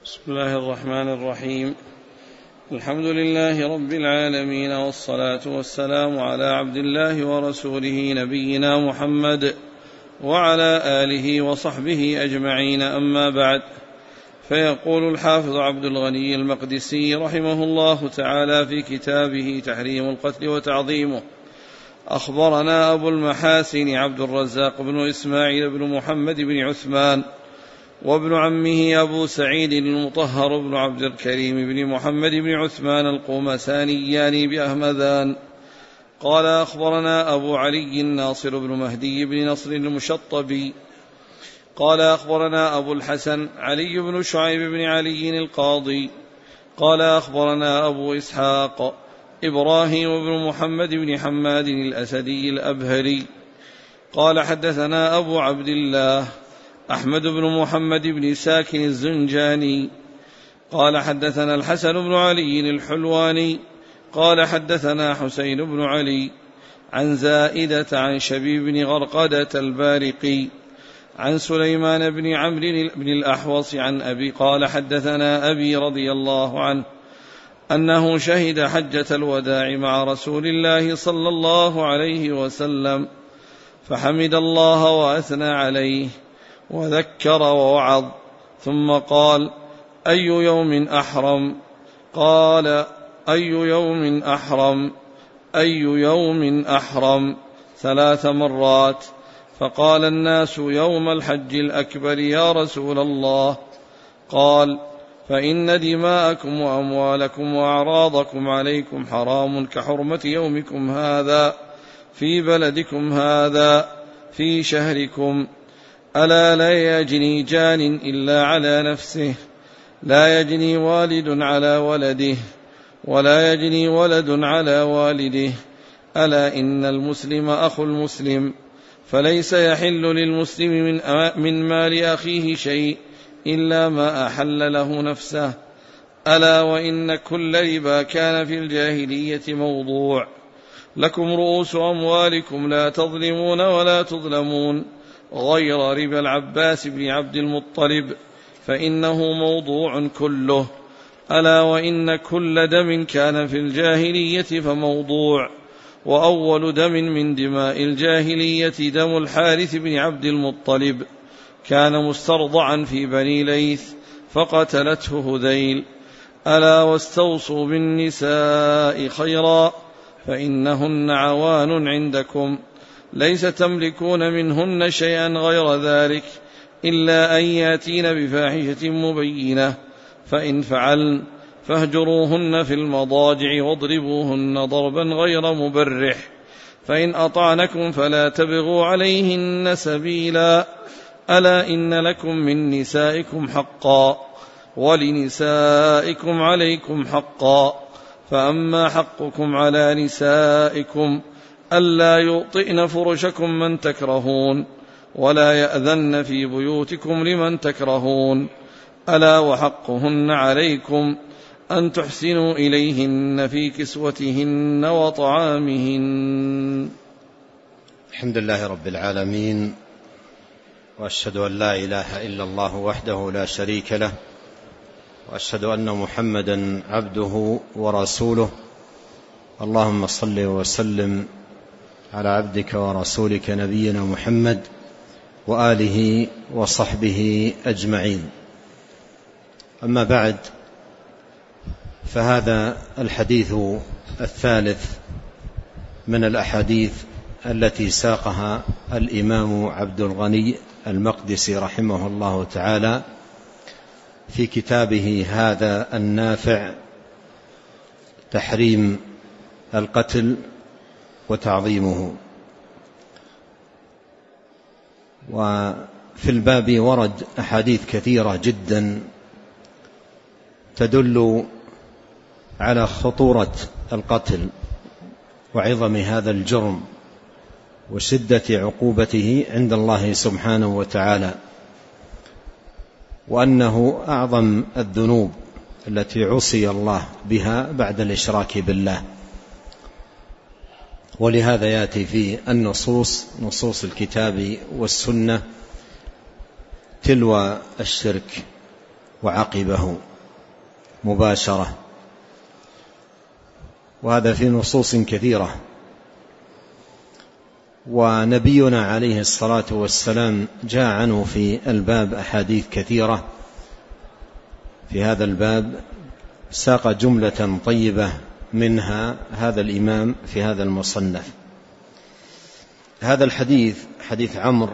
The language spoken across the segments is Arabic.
بسم الله الرحمن الرحيم. الحمد لله رب العالمين، والصلاة والسلام على عبد الله ورسوله نبينا محمد وعلى آله وصحبه أجمعين، أما بعد. فيقول الحافظ عبد الغني المقدسي رحمه الله تعالى في كتابه تحريم القتل وتعظيمه: أخبرنا أبو المحاسن عبد الرزاق بن إسماعيل بن محمد بن عثمان، وابن عمه أبو سعيد المطهر بن عبد الكريم بن محمد بن عثمان القومسانيان بأهمذان، قال أخبرنا أبو علي الناصر بن مهدي بن نصر المشطبي قال أخبرنا أبو الحسن علي بن شعيب بن علي القاضي قال أخبرنا أبو إسحاق إبراهيم بن محمد بن حماد الأسدي الأبهري قال حدثنا أبو عبد الله أحمد بن محمد بن ساكن الزنجاني قال حدثنا الحسن بن علي الحلواني قال حدثنا حسين بن علي عن زائدة عن شبيب بن غرقدة البارقي عن سليمان بن عمرو بن الأحوص عن أبي قال حدثنا أبي رضي الله عنه أنه شهد حجة الوداع مع رسول الله صلى الله عليه وسلم، فحمد الله وأثنى عليه وذكر ووعظ، ثم قال: أي يوم أحرم؟ قال: أي يوم أحرم؟ أي يوم أحرم 3 مرات، فقال الناس: يوم الحج الأكبر يا رسول الله. قال: فإن دماءكم وأموالكم وأعراضكم عليكم حرام كحرمة يومكم هذا في بلدكم هذا في شهركم. ألا لا يجني جان إلا على نفسه، لا يجني والد على ولده، ولا يجني ولد على والده. ألا إن المسلم أخو المسلم، فليس يحل للمسلم من مال أخيه شيء إلا ما أحل له نفسه. ألا وإن كل ربا كان في الجاهلية موضوع. لكم رؤوس أموالكم لا تظلمون ولا تظلمون، غير ربا العباس بن عبد المطلب فإنه موضوع كله. ألا وإن كل دم كان في الجاهلية فموضوع، وأول دم من دماء الجاهلية دم الحارث بن عبد المطلب، كان مسترضعا في بني ليث فقتلته هذيل. ألا واستوصوا بالنساء خيرا، فإنهن عوان عندكم، ليس تملكون منهن شيئا غير ذلك إلا أن ياتين بفاحشة مبينة، فإن فعلن فاهجروهن في المضاجع واضربوهن ضربا غير مبرح، فإن أطعنكم فلا تبغوا عليهن سبيلا. ألا إن لكم من نسائكم حقا، ولنسائكم عليكم حقا، فأما حقكم على نسائكم ألا يوطئن فرشكم من تكرهون، ولا يأذن في بيوتكم لمن تكرهون. ألا وحقهن عليكم أن تحسنوا إليهن في كسوتهن وطعامهن. الحمد لله رب العالمين، وأشهد أن لا إله إلا الله وحده لا شريك له، وأشهد أن محمدا عبده ورسوله. اللهم صل وسلم على عبدك ورسولك نبينا محمد وآله وصحبه أجمعين. أما بعد، فهذا الحديث الثالث من الأحاديث التي ساقها الإمام عبد الغني المقدسي رحمه الله تعالى في كتابه هذا النافع: تحريم القتل وتعظيمه. وفي الباب ورد أحاديث كثيرة جدا تدل على خطورة القتل وعظم هذا الجرم وشدة عقوبته عند الله سبحانه وتعالى، وأنه أعظم الذنوب التي عصي الله بها بعد الإشراك بالله. ولهذا يأتي في النصوص، نصوص الكتاب والسنة، تلو الشرك وعقبه مباشرة، وهذا في نصوص كثيرة. ونبينا عليه الصلاة والسلام جاء عنه في الباب أحاديث كثيرة في هذا الباب، ساق جملة طيبة منها هذا الإمام في هذا المصنف. هذا الحديث حديث عمرو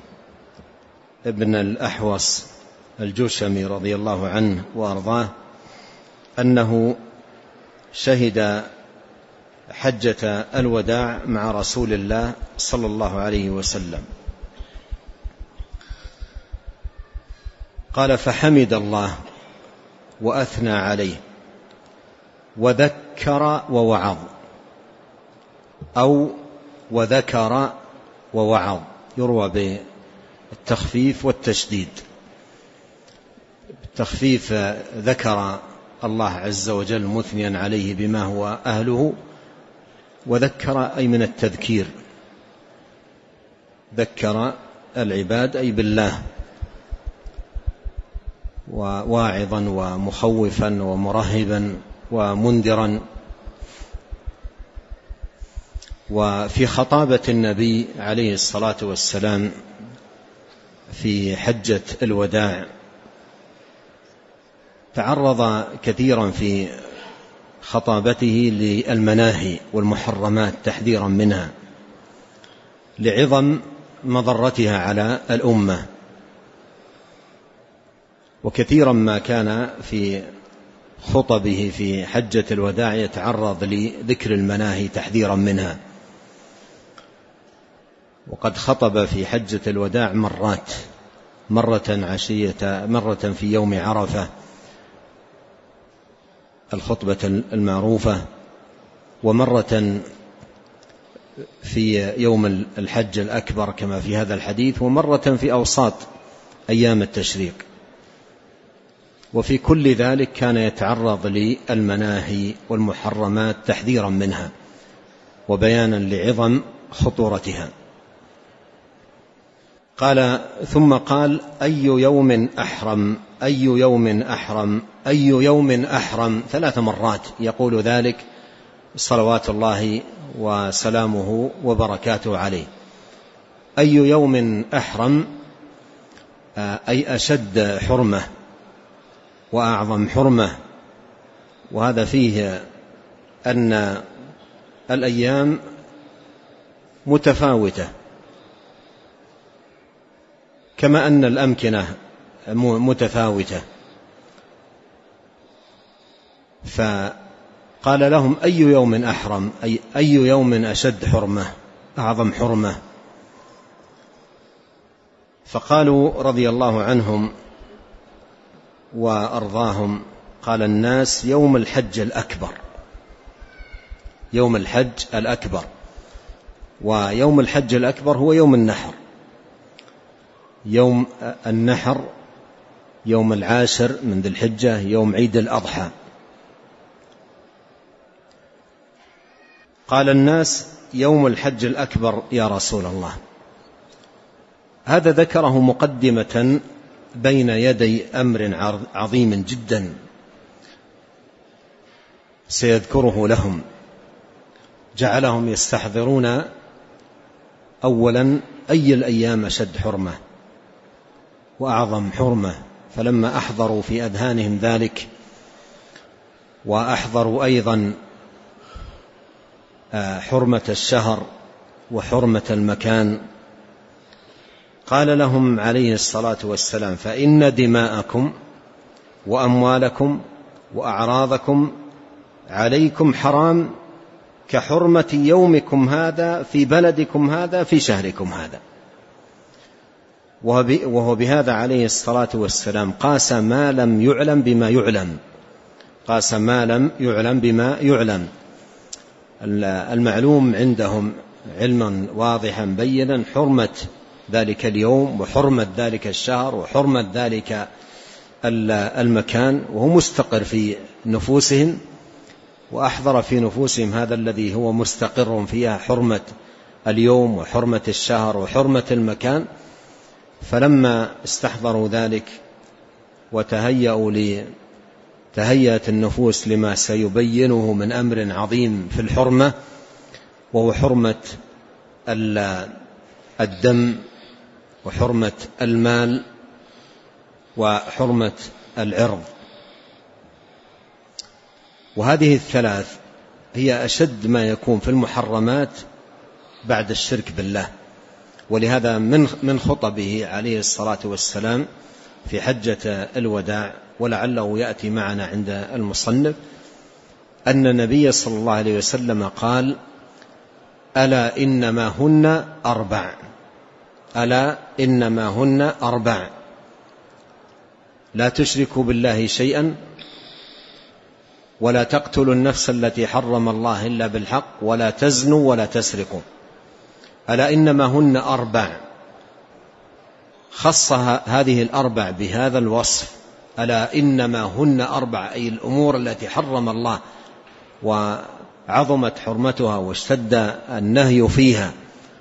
بن الأحوص الجشمي رضي الله عنه وأرضاه أنه شهد حجة الوداع مع رسول الله صلى الله عليه وسلم. قال: فحمد الله وأثنى عليه وذكر ووعظ، أو وذكر ووعظ، يروى بالتخفيف والتشديد. التخفيف ذكر الله عز وجل مثنيا عليه بما هو أهله، وذكر أي من التذكير، ذكر العباد أي بالله، وواعظا ومخوفا ومرهبا ومنذرا. وفي خطابة النبي عليه الصلاة والسلام في حجة الوداع تعرض كثيرا في خطابته للمناهي والمحرمات تحذيرا منها لعظم مضرتها على الأمة، وكثيرا ما كان في خطبه في حجة الوداع يتعرض لذكر المناهي تحذيرا منها. وقد خطب في حجة الوداع مرات، مرة عشية، مرة في يوم عرفة الخطبة المعروفة، ومرة في يوم الحج الأكبر كما في هذا الحديث، ومرة في أوساط أيام التشريق. وفي كل ذلك كان يتعرض للمناهي والمحرمات تحذيرا منها وبيانا لعظم خطورتها. قال: ثم قال: أي يوم أحرم، أي يوم أحرم، أي يوم أحرم، 3 مرات يقول ذلك صلوات الله وسلامه وبركاته عليه. أي يوم أحرم أي أشد حرمة وأعظم حرمة. وهذا فيه أن الأيام متفاوتة كما أن الأمكنة متفاوتة. فقال لهم: أي يوم أحرم، أي يوم أشد حرمة أعظم حرمة. فقالوا رضي الله عنهم وأرضاهم، قال: الناس يوم الحج الأكبر، يوم الحج الأكبر. ويوم الحج الأكبر هو يوم النحر، يوم النحر يوم 10 من ذي الحجة، يوم عيد الأضحى. قال الناس: يوم الحج الأكبر يا رسول الله. هذا ذكره مقدمة بين يدي أمر عظيم جدا سيذكره لهم، جعلهم يستحضرون أولا أي الأيام أشد حرمة وأعظم حرمة. فلما أحضروا في أذهانهم ذلك، وأحضروا أيضا حرمة الشهر وحرمة المكان، قال لهم عليه الصلاة والسلام: فإن دماءكم وأموالكم وأعراضكم عليكم حرام كحرمة يومكم هذا في بلدكم هذا في شهركم هذا. وهو بهذا عليه الصلاة والسلام قاس ما لم يعلم بما يعلم، قاس ما لم يعلم بما يعلم. المعلوم عندهم علما واضحا بينا حرمة ذلك اليوم وحرمة ذلك الشهر وحرمة ذلك المكان، وهو مستقر في نفوسهم، وأحضر في نفوسهم هذا الذي هو مستقر فيها حرمة اليوم وحرمة الشهر وحرمة المكان. فلما استحضروا ذلك وتهيأت النفوس لما سيبينه من أمر عظيم في الحرمة، وهو حرمة الدم وحرمة المال وحرمة العرض. وهذه الثلاث هي أشد ما يكون في المحرمات بعد الشرك بالله. ولهذا من خطبه عليه الصلاة والسلام في حجة الوداع، ولعله يأتي معنا عند المصنف، أن النبي صلى الله عليه وسلم قال: ألا إنما هن أربع، ألا إنما هن أربع: لا تشركوا بالله شيئا، ولا تقتلوا النفس التي حرم الله إلا بالحق، ولا تزنوا، ولا تسرقوا. ألا إنما هن أربع، خص هذه الأربع بهذا الوصف: ألا إنما هن أربع، أي الأمور التي حرم الله وعظمت حرمتها واشتد النهي فيها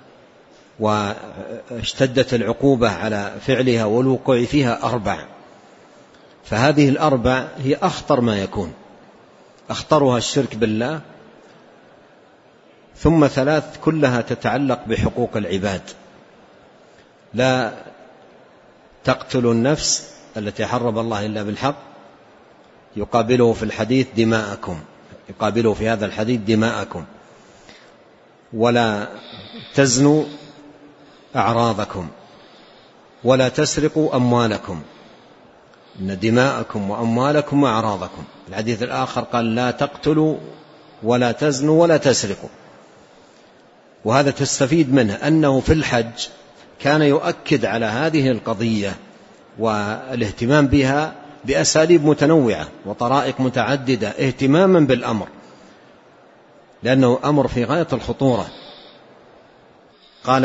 واشتدت العقوبة على فعلها والوقوع فيها، أربع. فهذه الأربع هي أخطر ما يكون، أخطرها الشرك بالله، ثم ثلاث كلها تتعلق بحقوق العباد: لا تقتلوا النفس التي حرم الله إلا بالحق، يقابله في الحديث دماءكم، يقابله في هذا الحديث دماءكم. ولا تزنوا أعراضكم، ولا تسرقوا أموالكم، إن دماءكم وأموالكم وأعراضكم. الحديث الآخر قال: لا تقتلوا ولا تزنوا ولا تسرقوا. وهذا تستفيد منه أنه في الحج كان يؤكد على هذه القضية والاهتمام بها بأساليب متنوعة وطرائق متعددة، اهتماما بالأمر، لأنه أمر في غاية الخطورة. قال: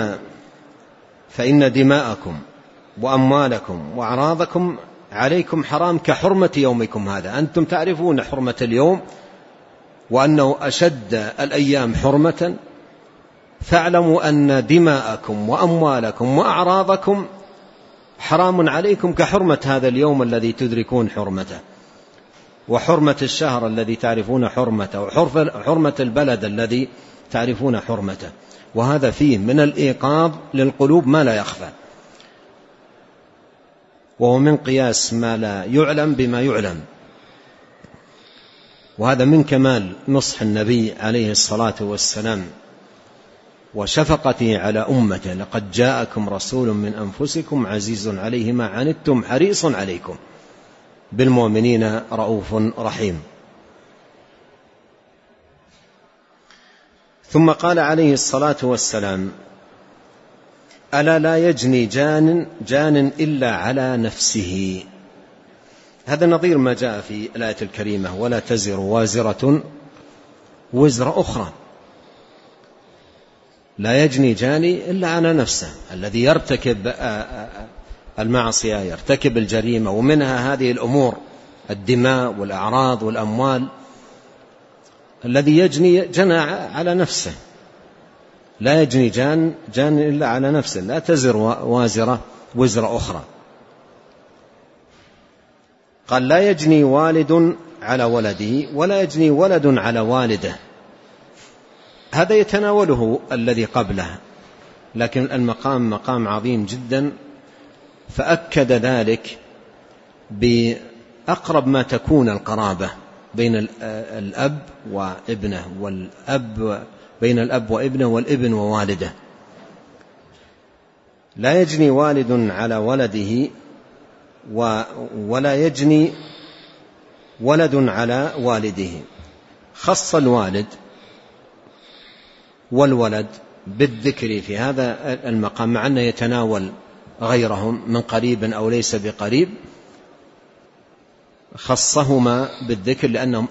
فإن دماءكم وأموالكم وأعراضكم عليكم حرام كحرمة يومكم هذا. أنتم تعرفون حرمة اليوم وأنه أشد الأيام حرمة، فاعلموا أن دماءكم وأموالكم وأعراضكم حرام عليكم كحرمة هذا اليوم الذي تدركون حرمته، وحرمة الشهر الذي تعرفون حرمته، وحرمة البلد الذي تعرفون حرمته. وهذا فيه من الإيقاظ للقلوب ما لا يخفى، وهو من قياس ما لا يعلم بما يعلم. وهذا من كمال نصح النبي عليه الصلاة والسلام وشفقته على أمته: لقد جاءكم رسول من أنفسكم عزيز عليه ما عنتم حريص عليكم بالمؤمنين رؤوف رحيم. ثم قال عليه الصلاة والسلام: ألا لا يجني جان إلا على نفسه. هذا نظير ما جاء في الآية الكريمة: ولا تزر وازرة وزر أخرى. لا يجني جاني إلا على نفسه. الذي يرتكب المعصية يرتكب الجريمة، ومنها هذه الأمور الدماء والأعراض والأموال، الذي يجني جنى على نفسه. لا يجني جان إلا على نفسه، لا تزر وازرة وزر أخرى. قال: لا يجني والد على ولده ولا يجني ولد على والده. هذا يتناوله الذي قبله، لكن المقام مقام عظيم جدا، فأكد ذلك بأقرب ما تكون القرابة بين الأب وابنه، والأب بين الأب وابنه، والابن ووالده. لا يجني والد على ولده ولا يجني ولد على والده. خص الوالد والولد بالذكر في هذا المقام، مع أنه يتناول غيرهم من قريب أو ليس بقريب، خصهما بالذكر لأنهم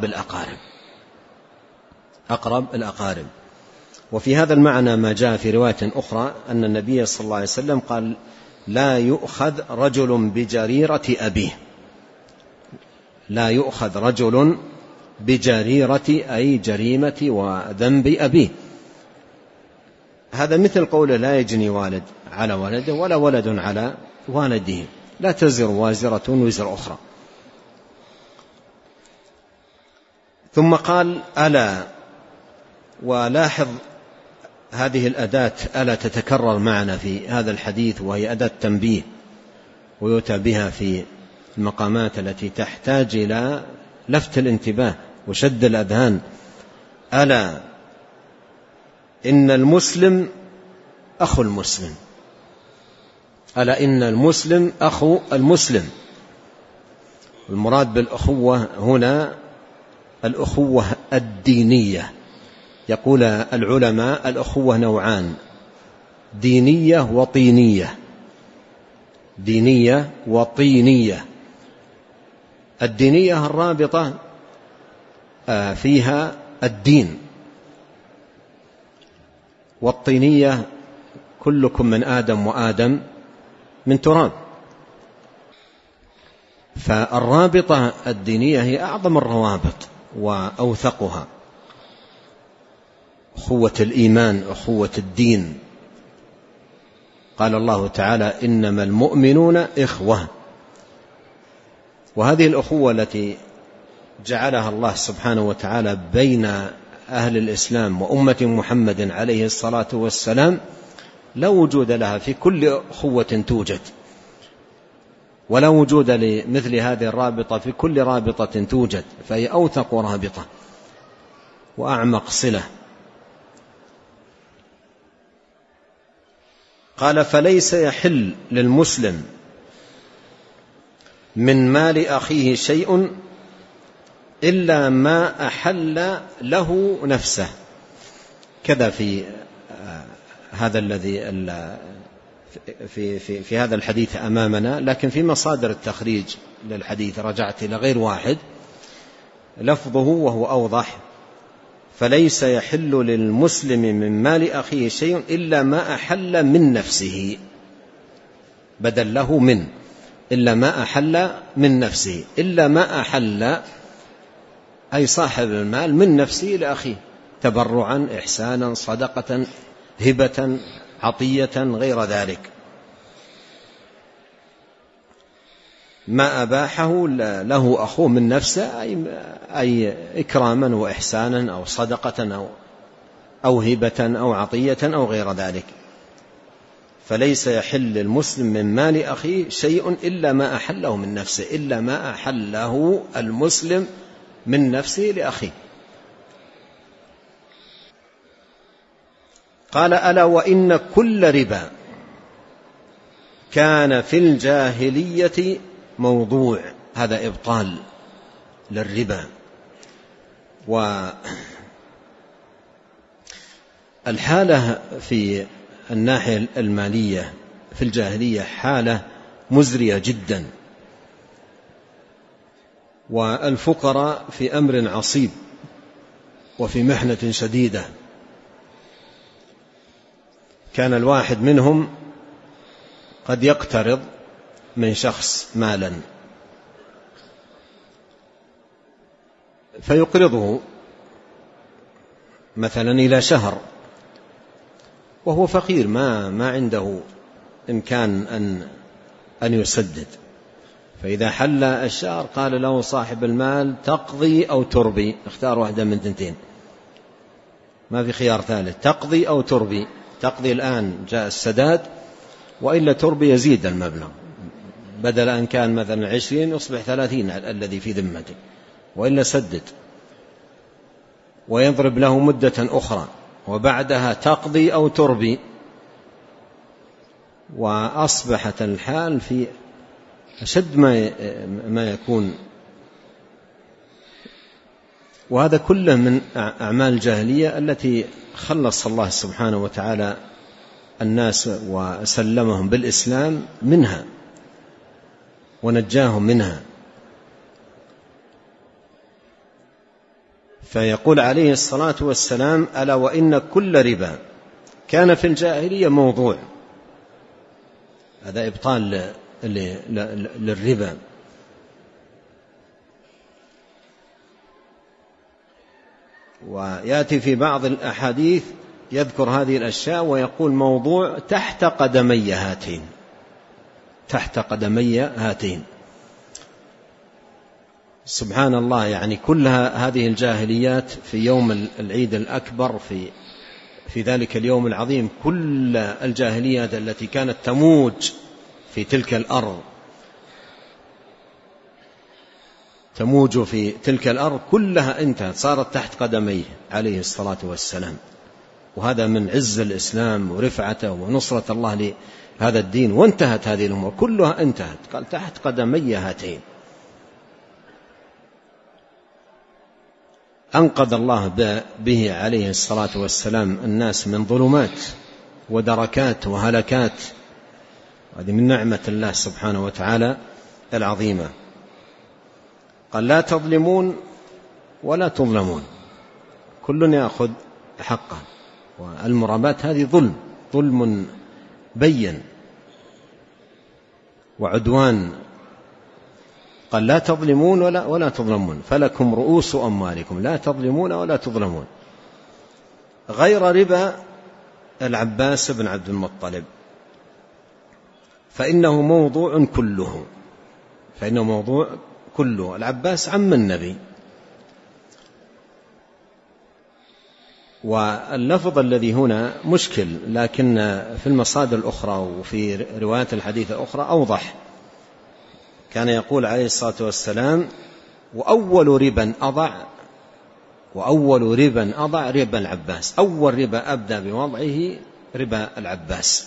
أقرب الأقارب. وفي هذا المعنى ما جاء في رواية أخرى أن النبي صلى الله عليه وسلم قال: لا يؤخذ رجل بجريرة أبيه. لا يؤخذ رجل بجريرة، أي جريمة وذنب أبيه. هذا مثل قوله: لا يجني والد على ولده ولا ولد على والده. لا تزر وازرة وزر أخرى. ثم قال ألا، ولاحظ هذه الأداة ألا تتكرر معنا في هذا الحديث، وهي أداة تنبيه ويؤتى بها في المقامات التي تحتاج إلى لفت الانتباه وشد الأذهان. ألا إن المسلم أخو المسلم، ألا إن المسلم أخو المسلم. المراد بالأخوة هنا الأخوة الدينية. يقول العلماء الأخوة نوعان: دينية وطينية. دينية وطينية. الدينية الرابطة فيها الدين، والطينية كلكم من آدم وآدم من تراب. فالرابطة الدينية هي أعظم الروابط وأوثقها، أخوة الإيمان، أخوة الدين. قال الله تعالى: إنما المؤمنون إخوة. وهذه الأخوة التي جعلها الله سبحانه وتعالى بين أهل الإسلام وأمة محمد عليه الصلاة والسلام لا وجود لها في كل أخوة توجد، ولا وجود لمثل هذه الرابطة في كل رابطة توجد، فهي أوثق رابطة وأعمق صلة. قال: فليس يحل للمسلم من مال أخيه شيء إلا ما أحل له نفسه. كذا في هذا الذي في هذا الحديث أمامنا، لكن في مصادر التخريج للحديث رجعت إلى غير واحد لفظه وهو أوضح: فليس يحل للمسلم من مال أخيه شيء إلا ما أحل من نفسه، بدل له من، إلا ما أحل من نفسه. إلا ما أحل أي صاحب المال من نفسه لأخيه، تبرعا، إحسانا، صدقة، هبة، عطية، غير ذلك. ما أباحه له أخوه من نفسه أي إكراما وإحسانا أو صدقة أو هبة أو عطية أو غير ذلك. فليس يحل المسلم من مال أخيه شيء إلا ما أحله من نفسه، إلا ما أحله المسلم من نفسه لأخيه. قال: ألا وإن كل ربا كان في الجاهلية موضوع. هذا إبطال للربا. والحالة في الناحية المالية في الجاهلية حالة مزرية جدا، والفقراء في أمر عصيب وفي محنة شديدة. كان الواحد منهم قد يقترض من شخص مالا فيقرضه مثلا إلى شهر وهو فقير، ما عنده إمكان أن يسدد. فإذا حل الشهر قال له صاحب المال: تقضي أو تربي، اختار واحدة من تنتين، ما في خيار ثالث، تقضي أو تربي. تقضي الآن جاء السداد، وإلا تربي يزيد المبلغ، بدل أن كان مثلا 20 يصبح 30 الذي في ذمته، وإلا سدد. ويضرب له مدة أخرى، وبعدها تقضي أو تربي. وأصبحت الحال في أشد ما يكون. وهذا كله من أعمال الجاهلية التي خلص الله سبحانه وتعالى الناس وسلمهم بالإسلام منها ونجاهم منها. فيقول عليه الصلاة والسلام: ألا وإن كل ربا كان في الجاهلية موضوع. هذا إبطال للربا. ويأتي في بعض الأحاديث يذكر هذه الأشياء ويقول: موضوع تحت قدمي هاتين. تحت قدمي هاتين. سبحان الله، يعني كل هذه الجاهليات في يوم العيد الأكبر في ذلك اليوم العظيم، كل الجاهليات التي كانت تموج في تلك الأرض كلها انتهت، صارت تحت قدميه عليه الصلاة والسلام. وهذا من عز الإسلام ورفعته ونصرة الله لهذا الدين. وانتهت هذه الأمور كلها، انتهت، قال تحت قدمي هاتين. أنقذ الله به عليه الصلاة والسلام الناس من ظلمات ودركات وهلكات. هذه من نعمة الله سبحانه وتعالى العظيمة. قال لا تظلمون ولا تظلمون، كل يأخذ حقه. والمراباة هذه ظلم بين وعدوان. قال لا تظلمون ولا تظلمون، فلكم رؤوس أموالكم، لا تظلمون ولا تظلمون، غير ربا العباس بن عبد المطلب، فإنه موضوع كله. العباس عم النبي. واللفظ الذي هنا مشكل، لكن في المصادر الأخرى وفي روايات الحديث الأخرى أوضح. كان يقول عليه الصلاة والسلام: وأول ربا أضع ربا العباس. أول ربا أبدأ بوضعه ربا العباس.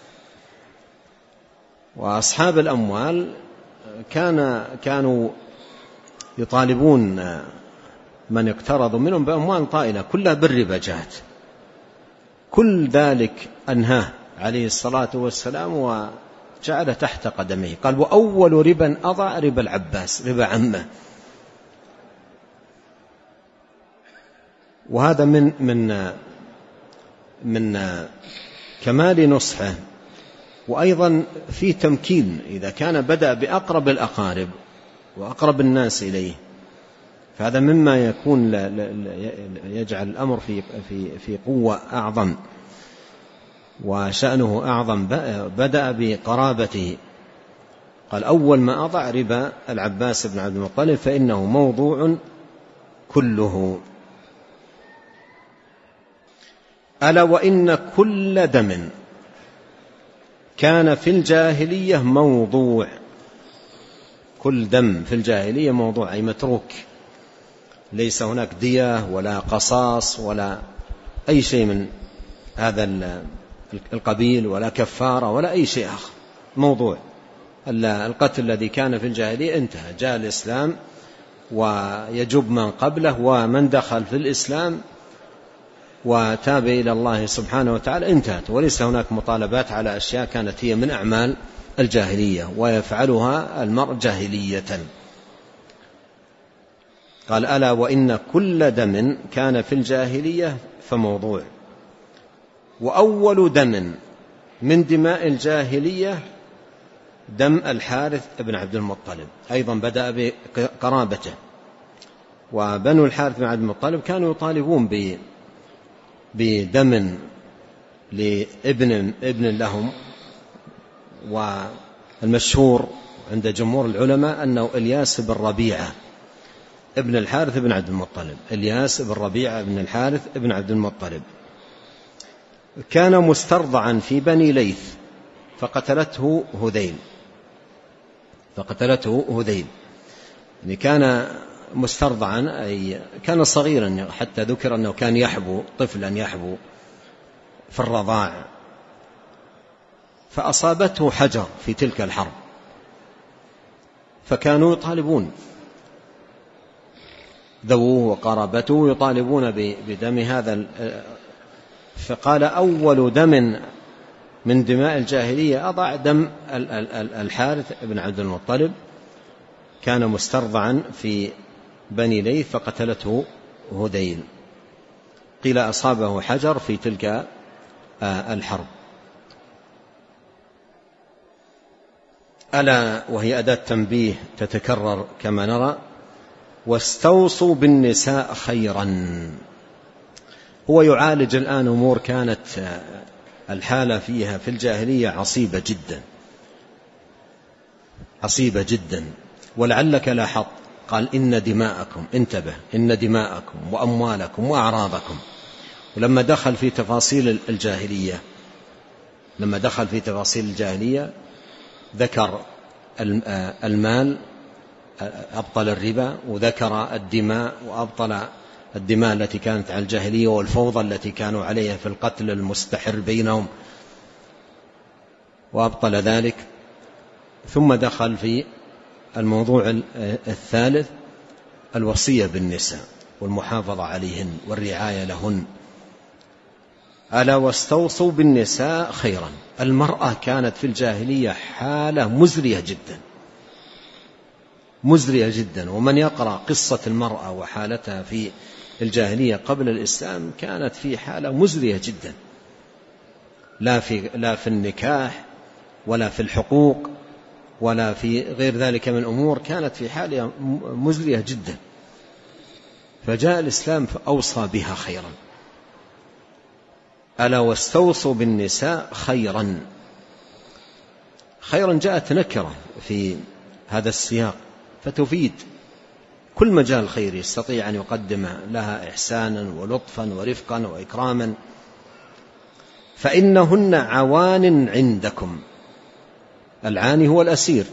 وأصحاب الأموال كانوا يطالبون من اقترضوا منهم بأموال طائلة كلها بالربا جاءت. كل ذلك أنهاه عليه الصلاة والسلام وجعل تحت قدميه. قال: وأول ربا أضع ربا العباس، ربا عمه. وهذا من كمال نصحه. وأيضا في تمكين، إذا كان بدأ بأقرب الأقارب وأقرب الناس إليه، فهذا مما يكون يجعل الأمر في قوة أعظم وشأنه أعظم. بدأ بقرابته. قال: أول ما أضع ربا العباس بن عبد المطلب فإنه موضوع كله. ألا وإن كل دم كان في الجاهلية موضوع. كل دم في الجاهلية موضوع، أي متروك، ليس هناك دية ولا قصاص ولا أي شيء من هذا القبيل، ولا كفارة ولا أي شيء آخر. موضوع القتل الذي كان في الجاهلية انتهى. جاء الإسلام ويجب من قبله، ومن دخل في الإسلام وتاب إلى الله سبحانه وتعالى انتهت. وليس هناك مطالبات على أشياء كانت هي من أعمال الجاهلية ويفعلها المرء جاهلية. قال: ألا وإن كل دم كان في الجاهلية فموضوع. وأول دم من دماء الجاهلية دم الحارث بن عبد المطلب، أيضا بدأ بقرابته. وبنو الحارث بن عبد المطلب كانوا يطالبون بدم لابن لهم. والمشهور عند جمهور العلماء أنه إلياس بن ربيعة ابن الحارث بن عبد المطلب. إلياس بن ربيعة ابن الحارث ابن عبد المطلب كان مسترضعا في بني ليث فقتلته هذيل. يعني كان مسترضعا، أي كان صغيرا، حتى ذكر أنه كان يحبو، طفلا يحبو في الرضاع، فأصابته حجر في تلك الحرب، فكانوا يطالبون ذووه وقرابته يطالبون بدم هذا. فقال: أول دم من دماء الجاهلية أضع دم الحارث بن عبد المطلب، كان مسترضعا في بني ليث فقتلته هذيل. قيل أصابه حجر في تلك الحرب. ألا وهي أداة تنبيه تتكرر كما نرى: واستوصوا بالنساء خيرا. هو يعالج الآن أمور كانت الحالة فيها في الجاهلية عصيبة جدا، عصيبة جدا. ولعلك لاحظت قال إن دماءكم، انتبه، إن دماءكم وأموالكم وأعراضكم. ولما دخل في تفاصيل الجاهلية ذكر المال أبطل الربا، وذكر الدماء وأبطل الدماء التي كانت على الجاهلية والفوضى التي كانوا عليها في القتل المستحر بينهم وأبطل ذلك. ثم دخل في الموضوع الثالث الوصية بالنساء والمحافظة عليهن والرعاية لهن. ألا واستوصوا بالنساء خيرا. المرأة كانت في الجاهلية حالة مزرية جدا، ومن يقرأ قصة المرأة وحالتها في الجاهلية قبل الإسلام كانت في حالة مزرية جدا، لا في النكاح ولا في الحقوق ولا في غير ذلك من أمور، كانت في حالة مزرية جدا. فجاء الإسلام فأوصى بها خيرا. ألا واستوصوا بالنساء خيرا. خيرا جاءت نكرة في هذا السياق فتفيد كل مجال خير يستطيع أن يقدم لها إحسانا ولطفا ورفقا وإكراما. فإنهن عوان عندكم. العاني هو الأسير.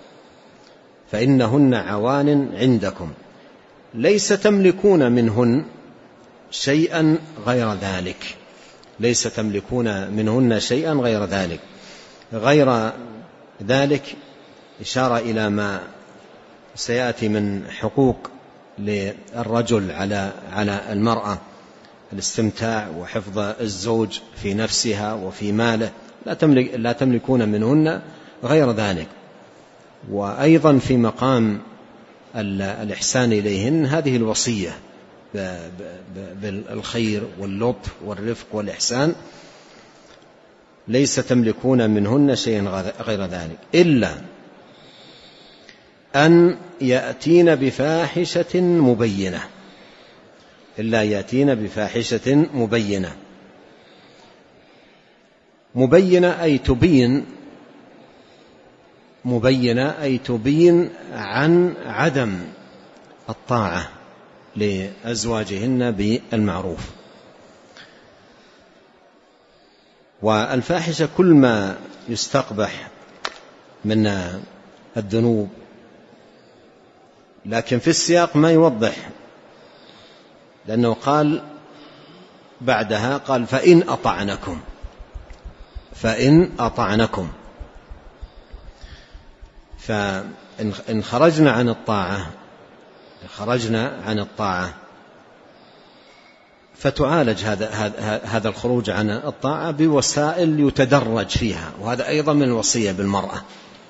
فإنهن عوان عندكم ليس تملكون منهن شيئا غير ذلك. ليس تملكون منهن شيئا غير ذلك إشارة إلى ما سيأتي من حقوق للرجل على المرأة، الاستمتاع وحفظ الزوج في نفسها وفي ماله، لا تملكون منهن غير ذلك. وأيضا في مقام الإحسان إليهن هذه الوصية بالخير واللطف والرفق والإحسان. ليس تملكون منهن شيئا غير ذلك إلا أن يأتين بفاحشة مبينة أي تبين عن عدم الطاعة لأزواجهن بالمعروف. والفاحشة كل ما يستقبح من الذنوب، لكن في السياق ما يوضح، لأنه قال بعدها قال فإن أطعنكم. فإن خرجنا عن الطاعة فتعالج هذا الخروج عن الطاعة بوسائل يتدرج فيها، وهذا أيضا من الوصية بالمرأة.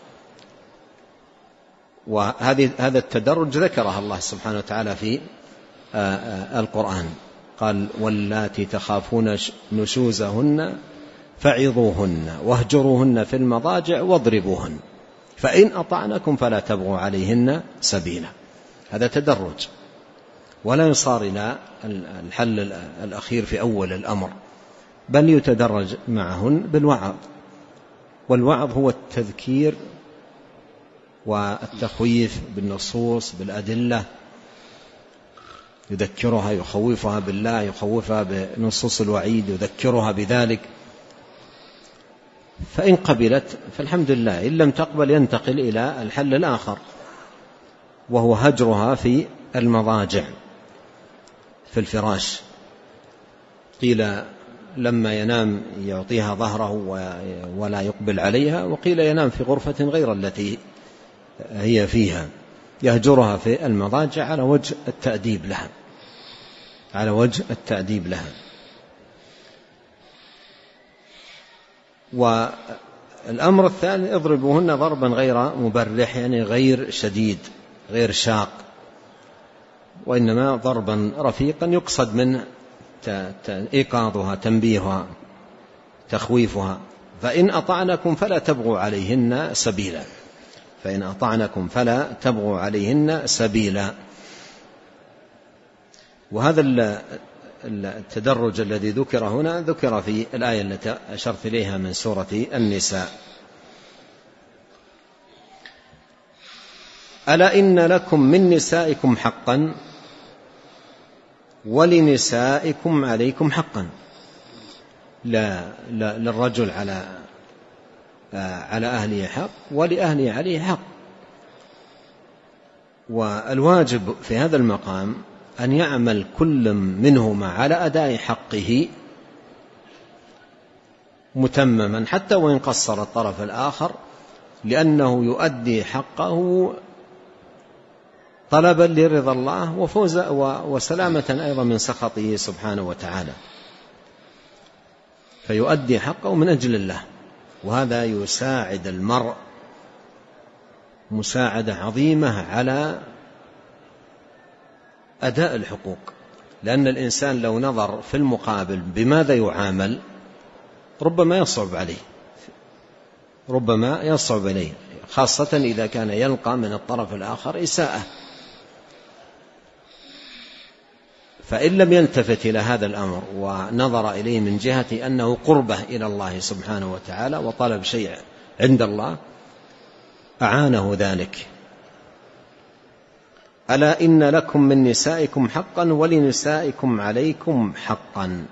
وهذا التدرج ذكرها الله سبحانه وتعالى في القرآن، قال واللاتي تخافون نشوزهن فعظوهن واهجروهن في المضاجع واضربوهن فإن أطعنكم فلا تبغوا عليهن سبيلا. هذا تدرج، ولا يصار إلى الحل الأخير في أول الأمر، بل يتدرج معهن بالوعظ. والوعظ هو التذكير والتخويف بالنصوص بالأدلة، يذكرها يخوفها بالله، يخوفها بنصوص الوعيد، يذكرها بذلك. فإن قبلت فالحمد لله، إن لم تقبل ينتقل إلى الحل الآخر، وهو هجرها في المضاجع في الفراش. قيل لما ينام يعطيها ظهره ولا يقبل عليها، وقيل ينام في غرفة غير التي هي فيها، يهجرها في المضاجع على وجه التأديب لها. والأمر الثاني اضربوهن ضربا غير مبرح، يعني غير شديد غير شاق، وإنما ضربا رفيقا يقصد منه إيقاظها تنبيهها تخويفها. فإن أطعنكم فلا تبغوا عليهن سبيلا. وهذا التدرج الذي ذكر هنا ذكر في الآية التي أشرت إليها من سورة النساء. ألا إن لكم من نسائكم حقا ولنسائكم عليكم حقا. لا للرجل على أهله حق ولأهله عليه حق. والواجب في هذا المقام أن يعمل كل منهما على أداء حقه متمما حتى وإن قصر الطرف الآخر، لأنه يؤدي حقه طلبا لرضا الله وفوزا وسلامة أيضا من سخطه سبحانه وتعالى، فيؤدي حقه من أجل الله. وهذا يساعد المرء مساعدة عظيمة على أداء الحقوق، لأن الإنسان لو نظر في المقابل بماذا يعامل ربما يصعب عليه، خاصة إذا كان يلقى من الطرف الآخر إساءة. فإن لم يلتفت إلى هذا الأمر ونظر إليه من جهة أنه قربة إلى الله سبحانه وتعالى وطلب شيء عند الله أعانه ذلك. ألا إن لكم من نسائكم حقا ولنسائكم عليكم حقا.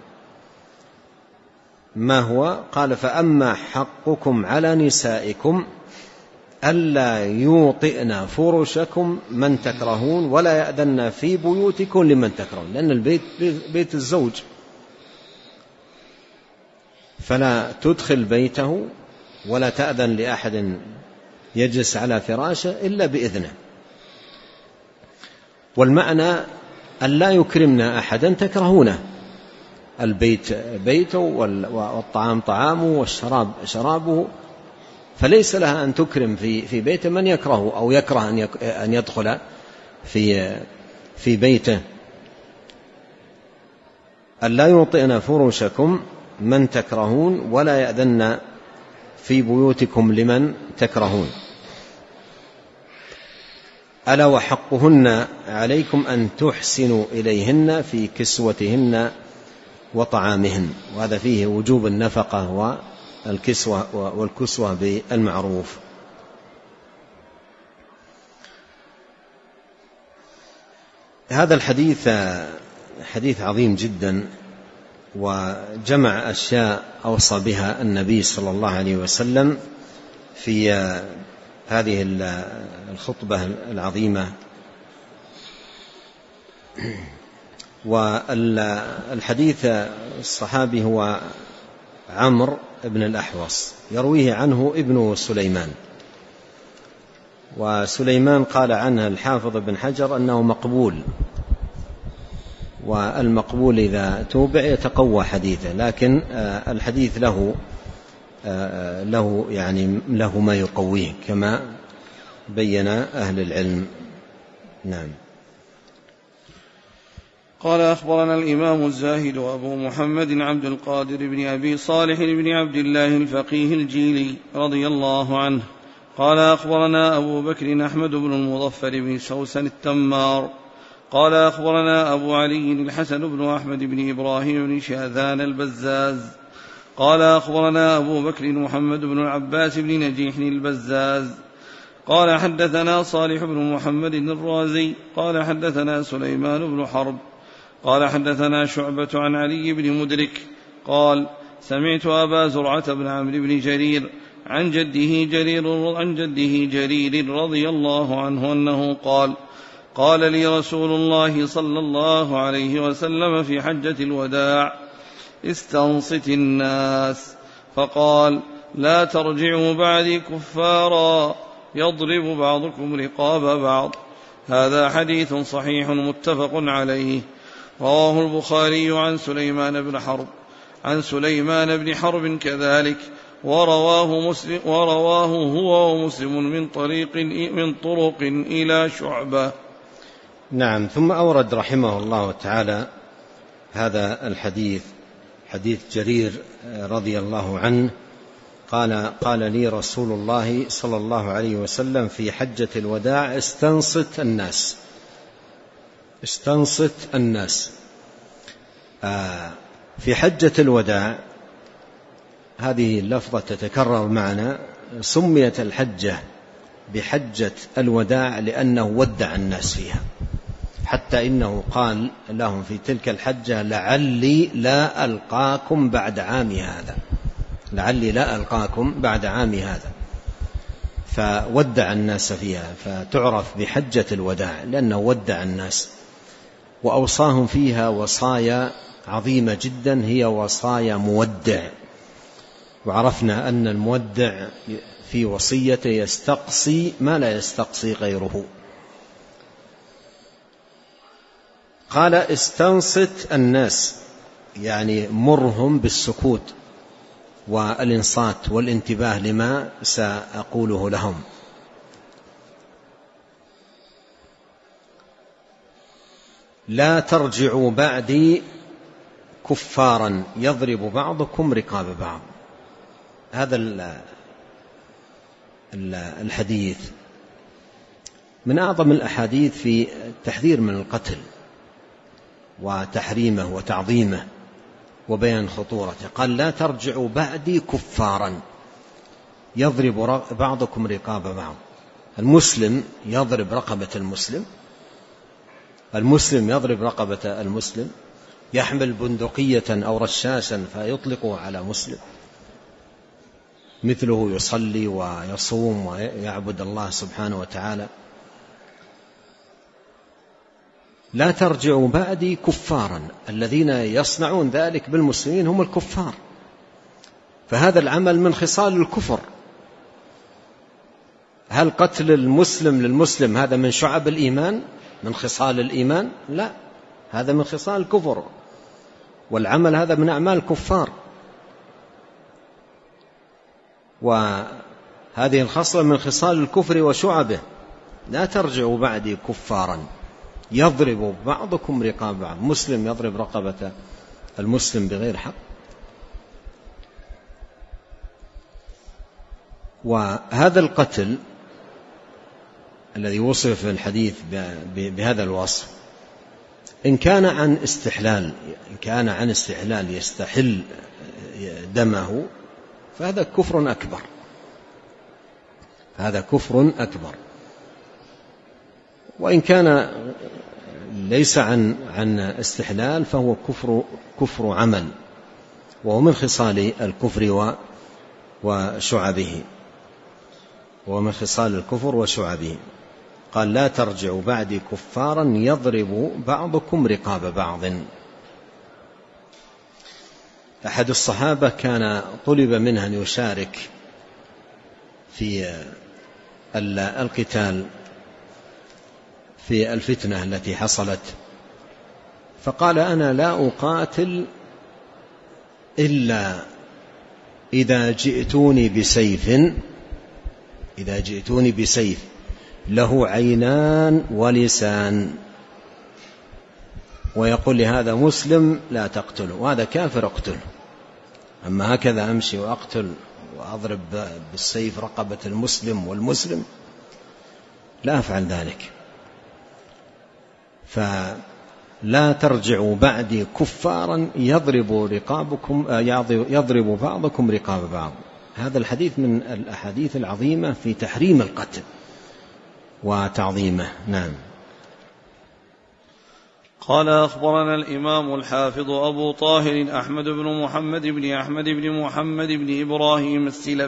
ما هو؟ قال فأما حقكم على نسائكم ألا يوطئن فرشكم من تكرهون ولا يأذن في بيوتكم لمن تكرهون، لأن البيت بيت الزوج، فلا تدخل بيته ولا تأذن لأحد يجلس على فراشه إلا بإذنه. والمعنى أن لا يكرمنا أحدا تكرهونه، البيت بيته والطعام طعامه والشراب شرابه، فليس لها أن تكرم في بيته من يكرهه أو يكره أن يدخل في بيته. ألا يوطئن فرشكم من تكرهون ولا يأذن في بيوتكم لمن تكرهون. ألا وحقهن عليكم أن تحسنوا إليهن في كسوتهن وطعامهن، وهذا فيه وجوب النفقة والكسوة بالمعروف. هذا الحديث حديث عظيم جدا، وجمع أشياء أوصى بها النبي صلى الله عليه وسلم في هذه الخطبة العظيمة. والحديث الصحابي هو عمرو بن الأحوص، يرويه عنه ابن سليمان، وسليمان قال عنه الحافظ بن حجر أنه مقبول، والمقبول إذا توبع يتقوى حديثه، لكن الحديث له ما يقويه كما بين أهل العلم. نعم. قال أخبرنا الإمام الزاهد أبو محمد عبد القادر بن أبي صالح بن عبد الله الفقيه الجيلي رضي الله عنه قال أخبرنا أبو بكر أحمد بن المظفر بن سوسن التمار قال أخبرنا أبو علي الحسن بن أحمد بن إبراهيم بن شاذان البزاز قال أخبرنا أبو بكر محمد بن العباس بن نجيح البزاز قال حدثنا صالح بن محمد الرازي قال حدثنا سليمان بن حرب قال حدثنا شعبة عن علي بن مدرك قال سمعت أبا زرعة بن عمرو بن جرير عن جده جرير رضي الله عنه أنه قال لي رسول الله صلى الله عليه وسلم في حجة الوداع استنصت الناس، فقال لا ترجعوا بعدي كفارا يضرب بعضكم رقاب بعض. هذا حديث صحيح متفق عليه، رواه البخاري عن سليمان بن حرب كذلك، ورواه هو ومسلم من طرق إلى شعبة. نعم. ثم أورد رحمه الله تعالى هذا الحديث، حديث جرير رضي الله عنه قال لي رسول الله صلى الله عليه وسلم في حجة الوداع استنصت الناس. في حجة الوداع هذه اللفظة تتكرر معنا، سميت الحجة بحجة الوداع لأنه ودع الناس فيها، حتى إنه قال لهم في تلك الحجة لعلي لا ألقاكم بعد عامي هذا، لعلي لا ألقاكم بعد عامي هذا، فودع الناس فيها، فتعرف بحجة الوداع لأنه ودع الناس. وأوصاهم فيها وصايا عظيمة جدا، هي وصايا مودع، وعرفنا أن المودع في وصيته يستقصي ما لا يستقصي غيره. قال استنصت الناس، يعني مرهم بالسكوت والإنصات والانتباه لما سأقوله لهم. لا ترجعوا بعدي كفارا يضرب بعضكم رقاب بعض. هذا الحديث من أعظم الأحاديث في التحذير من القتل وتحريمه وتعظيمه وبيان خطورته. قال لا ترجعوا بعدي كفارا يضرب بعضكم رقاب بعض. المسلم يضرب رقبة المسلم، المسلم يضرب رقبة المسلم، يحمل بندقية أو رشاشا فيطلقه على مسلم، مثله يصلي ويصوم ويعبد الله سبحانه وتعالى. لا ترجعوا بعدي كفارا، الذين يصنعون ذلك بالمسلمين هم الكفار، فهذا العمل من خصال الكفر. هل قتل المسلم للمسلم هذا من شعب الإيمان، من خصال الإيمان؟ لا، هذا من خصال الكفر، والعمل هذا من أعمال الكفار. وهذه الخصلة من خصال الكفر وشعبه. لا ترجعوا بعدي كفارا يضرب بعضكم رقاب بعض، مسلم يضرب رقبة المسلم بغير حق. وهذا القتل الذي وصف في الحديث بهذا الوصف إن كان عن استحلال، إن كان عن استحلال يستحل دمه، فهذا كفر أكبر، هذا كفر أكبر. وإن كان ليس عن استحلال فهو كفر عمل، وهو من خصال الكفر وشعبه، ومن خصال الكفر وشعبه. قال لا ترجعوا بعدي كفارا يضرب بعضكم رقاب بعض. أحد الصحابة كان طلب منه أن يشارك في القتال في الفتنة التي حصلت، فقال أنا لا أقاتل إلا إذا جئتوني بسيف له عينان ولسان، ويقول لهذا مسلم لا تقتله وهذا كافر اقتله، أما هكذا أمشي وأقتل وأضرب بالسيف رقبة المسلم والمسلم لا أفعل ذلك. فلا ترجعوا بعدي كفارا يضرب بعضكم رقاب بعض. هذا الحديث من الأحاديث العظيمة في تحريم القتل وتعظيمه. نعم. قال أخبرنا الإمام الحافظ أبو طاهر أحمد بن محمد بن إبراهيم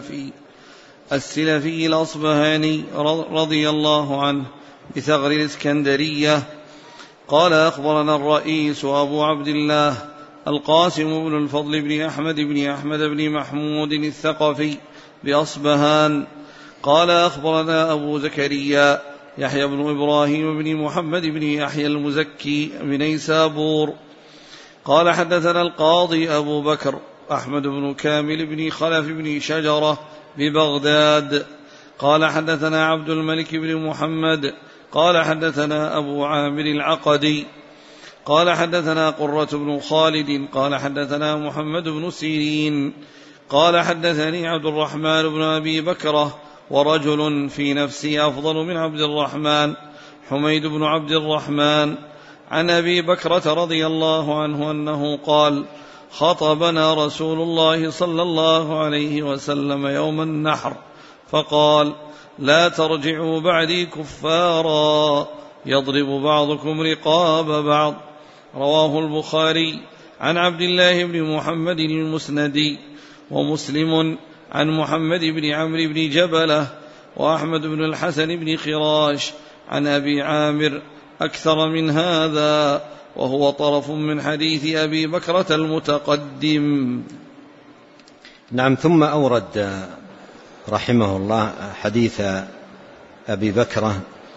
السلفي الأصبهاني رضي الله عنه بثغر الإسكندرية قال أخبرنا الرئيس أبو عبد الله القاسم بن الفضل بن أحمد بن محمود الثقفي بأصبهان قال أخبرنا أبو زكريا يحيى بن إبراهيم بن محمد بن يحيى المزكي بنيسابور قال حدثنا القاضي أبو بكر أحمد بن كامل بن خلف بن شجرة ببغداد قال حدثنا عبد الملك بن محمد قال حدثنا أبو عامر العقدي قال حدثنا قرة بن خالد قال حدثنا محمد بن سيرين قال حدثني عبد الرحمن بن أبي بكرة ورجل في نفسي أفضل من عبد الرحمن حميد بن عبد الرحمن عن أبي بكرة رضي الله عنه أنه قال خطبنا رسول الله صلى الله عليه وسلم يوم النحر فقال لا ترجعوا بعدي كفارا يضرب بعضكم رقاب بعض. رواه البخاري عن عبد الله بن محمد المسندي، ومسلم عن محمد بن عمرو بن جبلة، وأحمد بن الحسن بن خراش عن أبي عامر أكثر من هذا، وهو طرف من حديث أبي بكرة المتقدم. نعم. ثم أورد رحمه الله حديث أبي بكرة،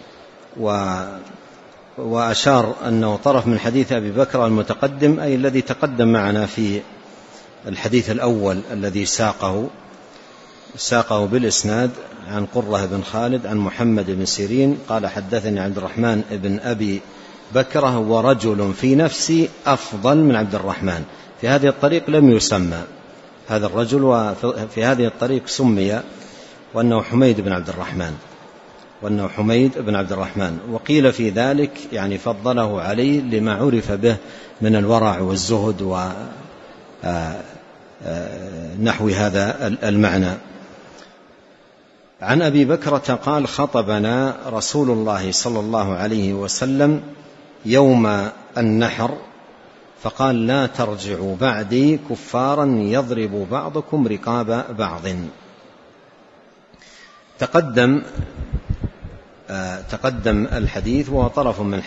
وأشار أنه طرف من حديث أبي بكرة المتقدم، أي الذي تقدم معنا في الحديث الأول الذي ساقه بالإسناد عن قرة بن خالد عن محمد بن سيرين قال حدثني عبد الرحمن بن أبي بكرة ورجل في نفسي أفضل من عبد الرحمن. في هذه الطريق لم يسمى هذا الرجل، وفي هذه الطريق سمي وأنه حميد بن عبد الرحمن، وقيل في ذلك يعني فضله عليه لما عرف به من الورع والزهد ونحو هذا المعنى. عن أبي بكرة قال خطبنا رسول الله صلى الله عليه وسلم يوم النحر فقال لا ترجعوا بعدي كفارا يضرب بعضكم رقاب بعض. تقدم الحديث، وهو طرف من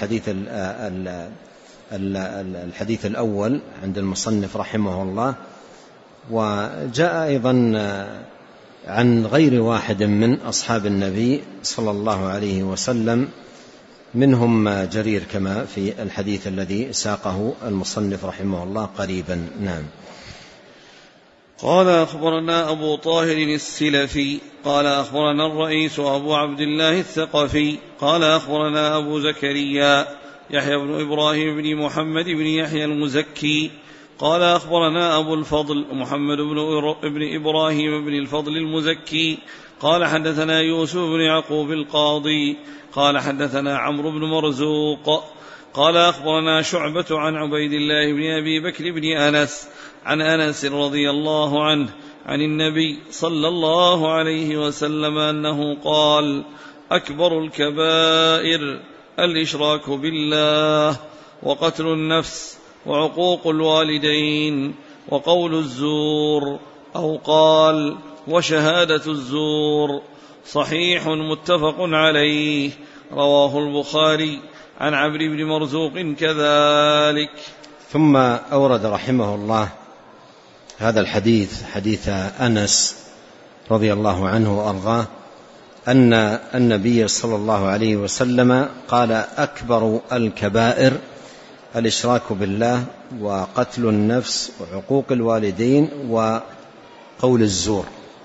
الحديث الأول عند المصنف رحمه الله، وجاء أيضا عن غير واحد من أصحاب النبي صلى الله عليه وسلم، منهم جرير كما في الحديث الذي ساقه المصنف رحمه الله قريبا. نعم. قال أخبرنا أبو طاهر السلفي قال أخبرنا الرئيس أبو عبد الله الثقفي قال أخبرنا أبو زكريا يحيى بن إبراهيم بن محمد بن يحيى المزكي قال أخبرنا أبو الفضل محمد بن إبراهيم بن الفضل المزكي قال حدثنا يوسف بن يعقوب القاضي قال حدثنا عمرو بن مرزوق قال أخبرنا شعبة عن عبيد الله بن أبي بكر بن أنس عن أنس رضي الله عنه عن النبي صلى الله عليه وسلم أنه قال أكبر الكبائر الإشراك بالله وقتل النفس وعقوق الوالدين وقول الزور، أو قال وشهادة الزور. صحيح متفق عليه. رواه البخاري عن عمرو بن مرزوق كذلك. ثم أورد رحمه الله هذا الحديث، حديث أنس رضي الله عنه وأرضاه، أن النبي صلى الله عليه وسلم قال أكبر الكبائر الإشراك بالله وقتل النفس وعقوق الوالدين وقول الزور.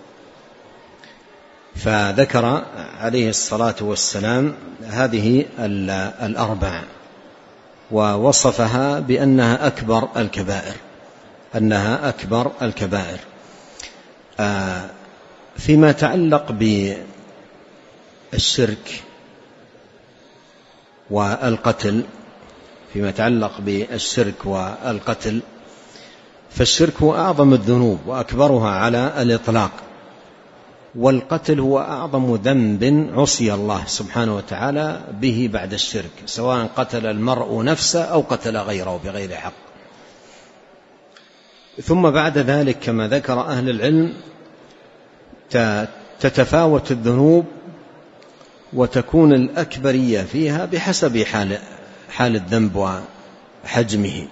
فذكر عليه الصلاة والسلام هذه الأربع ووصفها بأنها أكبر الكبائر. فيما يتعلق بالشرك والقتل، فالشرك هو أعظم الذنوب وأكبرها على الإطلاق، والقتل هو أعظم ذنب عصي الله سبحانه وتعالى به بعد الشرك، سواء قتل المرء نفسه أو قتل غيره بغير حق. ثم بعد ذلك كما ذكر أهل العلم تتفاوت الذنوب وتكون الأكبرية فيها بحسب حال الذنب وحجمه.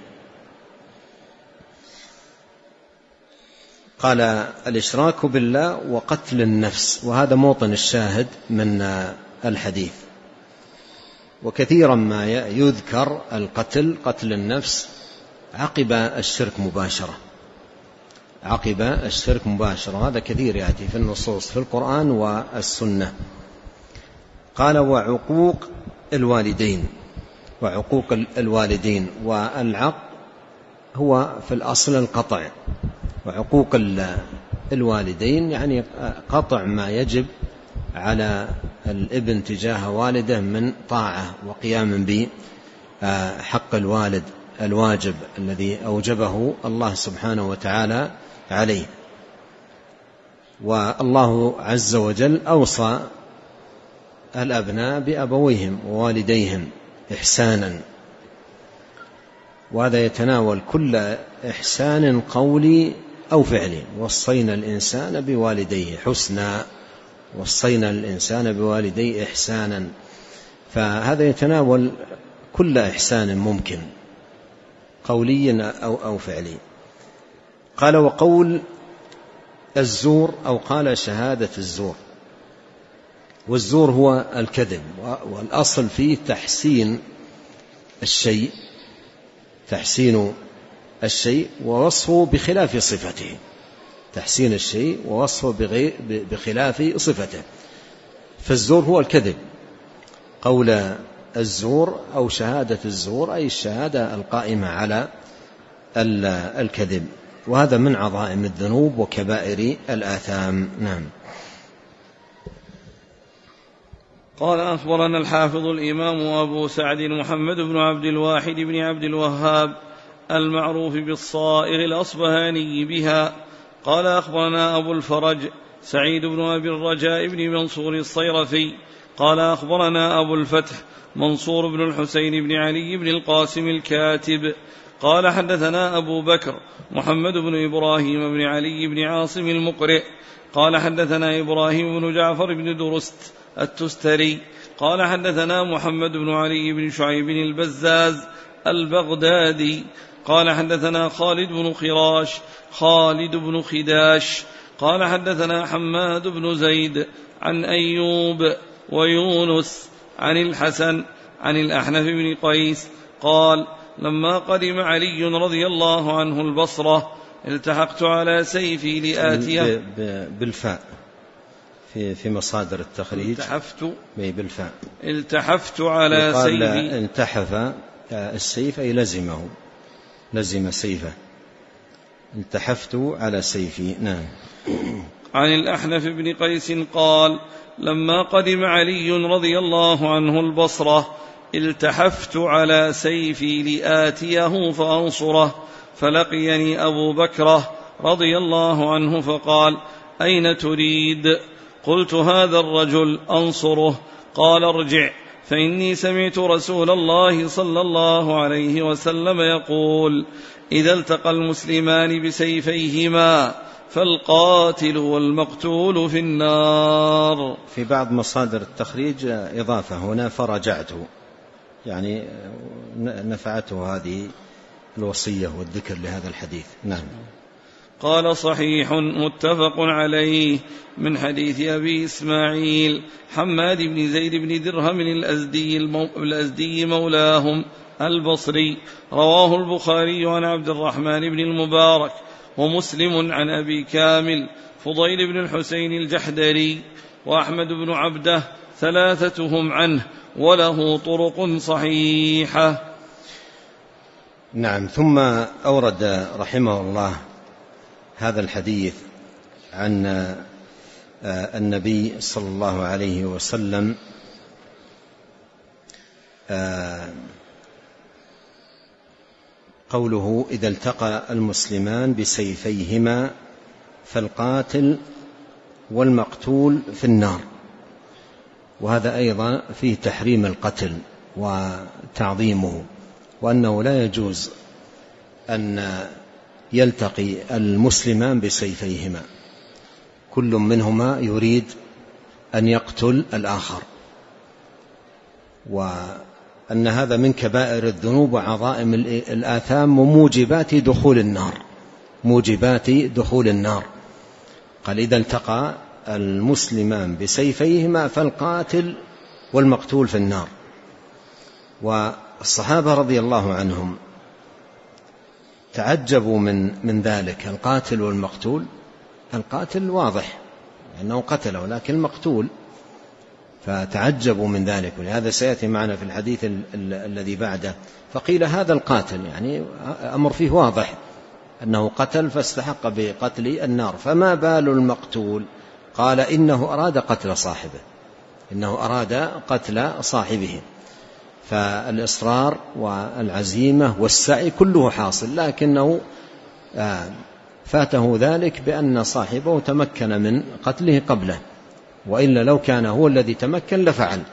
قال الإشراك بالله وقتل النفس، وهذا موطن الشاهد من الحديث. وكثيرا ما يذكر قتل النفس عقب الشرك مباشرة، هذا كثير يأتي في النصوص في القرآن والسنة. قال وعقوق الوالدين، والعق هو في الأصل القطع، وعقوق الوالدين يعني قطع ما يجب على الابن تجاه والده من طاعة وقيام بحق الوالد الواجب الذي أوجبه الله سبحانه وتعالى عليه. والله عز وجل أوصى الأبناء بأبويهم ووالديهم إحسانا، وهذا يتناول كل إحسان قولي أو فعلي. وصينا الإنسان بوالديه حسنا، وصينا الإنسان بوالديه إحسانا، فهذا يتناول كل إحسان ممكن قولي أو فعلي. قال وقول الزور أو قال شهادة الزور. والزور هو الكذب، والأصل فيه تحسين الشيء، تحسين الشيء ووصفه بخلاف صفته، تحسين الشيء ووصفه بخلاف صفته. فالزور هو الكذب، قول الزور أو شهادة الزور أي الشهادة القائمة على الكذب، وهذا من عظائم الذنوب وكبائر الآثام. نعم. قال أخبرنا الحافظ الإمام أبو سعد محمد بن عبد الواحد بن عبد الوهاب المعروف بالصائغ الأصبهاني بها. قال أخبرنا أبو الفرج سعيد بن أبي الرجاء بن منصور الصيرفي قال أخبرنا أبو الفتح منصور بن الحسين بن علي بن القاسم الكاتب قال حدثنا أبو بكر محمد بن إبراهيم بن علي بن عاصم المقرئ قال حدثنا إبراهيم بن جعفر بن درست التستري قال حدثنا محمد بن علي بن شعيب البزاز البغدادي قال حدثنا خالد بن خداش قال حدثنا حماد بن زيد عن أيوب ويونس عن الحسن عن الأحنف بن قيس قال لما قدم علي رضي الله عنه البصرة التحقت على سيفي لآتيه بالفاء في مصادر التخريج التحفت على سيفي. التحف السيف أي لزمه، لزم سيفه. التحفت على سيفي. نعم. عن الأحنف بن قيس قال لما قدم علي رضي الله عنه البصرة التحفت على سيفي لآتيه فأنصره، فلقيني أبو بكر رضي الله عنه فقال أين تريد؟ قلت هذا الرجل أنصره. قال ارجع فإني سمعت رسول الله صلى الله عليه وسلم يقول إذا التقى المسلمان بسيفيهما فالقاتل والمقتول في النار. في بعض مصادر التخريج إضافة هنا فرجعته، يعني نفعته هذه الوصية والذكر لهذا الحديث. نعم. قال صحيح متفق عليه من حديث أبي إسماعيل حماد بن زيد بن درهم الأزدي مولاهم البصري، رواه البخاري عن عبد الرحمن بن المبارك ومسلم عن أبي كامل فضيل بن الحسين الجحدري وأحمد بن عبده ثلاثتهم عنه وله طرق صحيحة. نعم. ثم أورد رحمه الله هذا الحديث عن النبي صلى الله عليه وسلم قوله إذا التقى المسلمان بسيفيهما فالقاتل والمقتول في النار، وهذا أيضا فيه تحريم القتل وتعظيمه، وأنه لا يجوز أن يلتقي المسلمان بسيفيهما كل منهما يريد أن يقتل الآخر، وأن هذا من كبائر الذنوب وعظائم الآثام وموجبات دخول النار، موجبات دخول النار. قال إذا التقى المسلمان بسيفيهما فالقاتل والمقتول في النار. والصحابة رضي الله عنهم تعجبوا من ذلك، القاتل والمقتول. القاتل واضح أنه قتله، لكن المقتول فتعجبوا من ذلك، ولهذا سيأتي معنا في الحديث الذي بعده. فقيل هذا القاتل يعني أمر فيه واضح أنه قتل فاستحق بقتل النار، فما بال المقتول؟ قال إنه أراد قتل صاحبه، إنه أراد قتل صاحبه. فالإصرار والعزيمة والسعي كله حاصل، لكنه فاته ذلك بأن صاحبه تمكن من قتله قبله، وإلا لو كان هو الذي تمكن لفعل.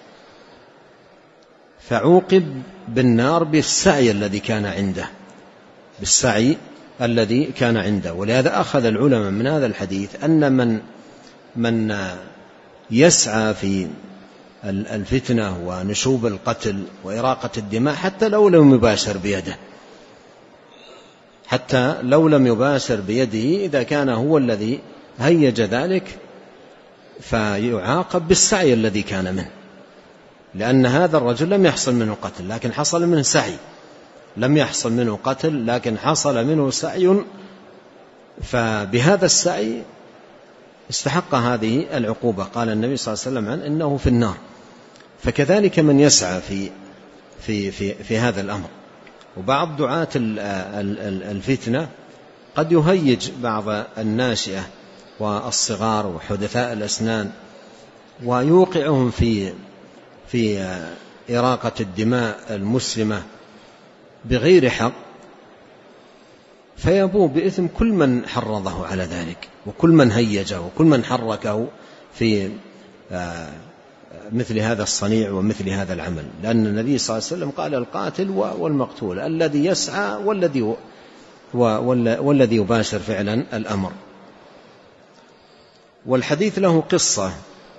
فعوقب بالنار بالسعي الذي كان عنده، بالسعي الذي كان عنده. ولهذا أخذ العلماء من هذا الحديث أن من يسعى في الفتنة ونشوب القتل وإراقة الدماء حتى لو لم يباشر بيده، إذا كان هو الذي هيج ذلك فيعاقب بالسعي الذي كان منه، لأن هذا الرجل لم يحصل منه قتل لكن حصل منه سعي، لم يحصل منه قتل لكن حصل منه سعي، فبهذا السعي استحق هذه العقوبة. قال النبي صلى الله عليه وسلم عنه إنه في النار. فكذلك من يسعى في هذا الأمر. وبعض دعاة الفتنة قد يهيج بعض الناشئة والصغار وحدثاء الأسنان ويوقعهم في إراقة الدماء المسلمة بغير حق، فيبوء بإثم كل من حرضه على ذلك وكل من هيجه وكل من حركه في مثل هذا الصنيع ومثل هذا العمل. لأن النبي صلى الله عليه وسلم قال القاتل والمقتول، الذي يسعى والذي يباشر فعلا الأمر. والحديث له قصة.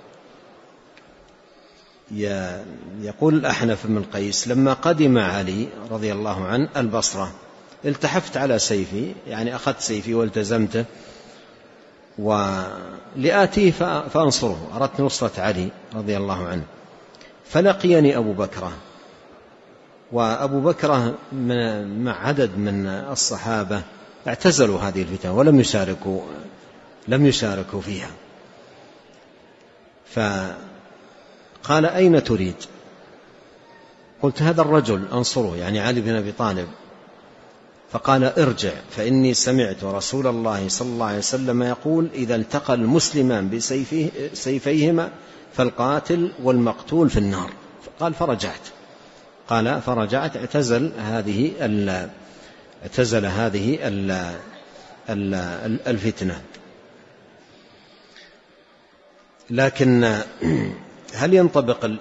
يقول الأحنف بن قيس لما قدم علي رضي الله عنه البصرة التحفت على سيفي، يعني أخذت سيفي والتزمته ولآتيه فأنصره، أردت نصرة علي رضي الله عنه. فلقيني أبو بكرة، وأبو بكرة مع عدد من الصحابة اعتزلوا هذه الفتنة ولم يشاركوا فيها. فقال أين تريد؟ قلت هذا الرجل أنصره، يعني علي بن أبي طالب. فقال ارجع فإني سمعت رسول الله صلى الله عليه وسلم يقول إذا التقى المسلمان بسيفيهما فالقاتل والمقتول في النار. قال فرجعت اعتزل هذه الفتنة. لكن هل ينطبق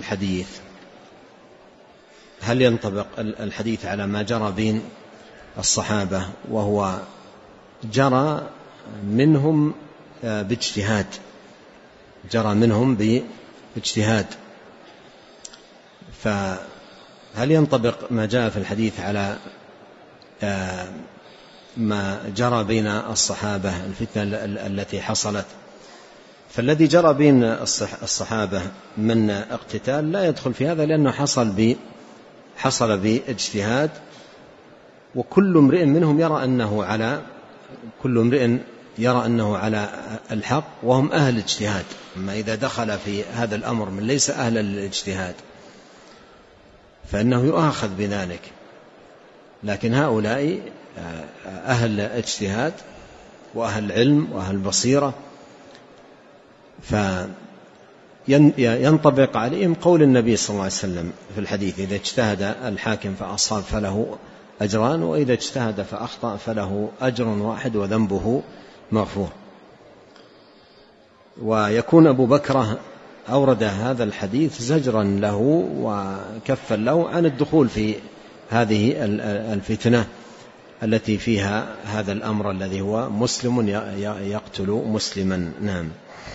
الحديث على ما جرى بين الصحابة؟ وهو جرى منهم باجتهاد، فهل ينطبق ما جاء في الحديث على ما جرى بين الصحابة الفتنة التي حصلت؟ فالذي جرى بين الصحابة من اقتتال لا يدخل في هذا، لأنه حصل باجتهاد، وكل امرئ منهم يرى أنه على الحق وهم أهل الاجتهاد. أما إذا دخل في هذا الأمر من ليس أهل الاجتهاد فإنه يؤاخذ بذلك. لكن هؤلاء أهل اجتهاد وأهل علم وأهل بصيرة، فينطبق عليهم قول النبي صلى الله عليه وسلم في الحديث إذا اجتهد الحاكم فأصاب فله أجران، وإذا اجتهد فأخطأ فله أجر واحد وذنبه مغفور. ويكون أبو بكر أورد هذا الحديث زجرا له وكفا له عن الدخول في هذه الفتنة التي فيها هذا الأمر الذي هو مسلم يقتل مسلما. نعم.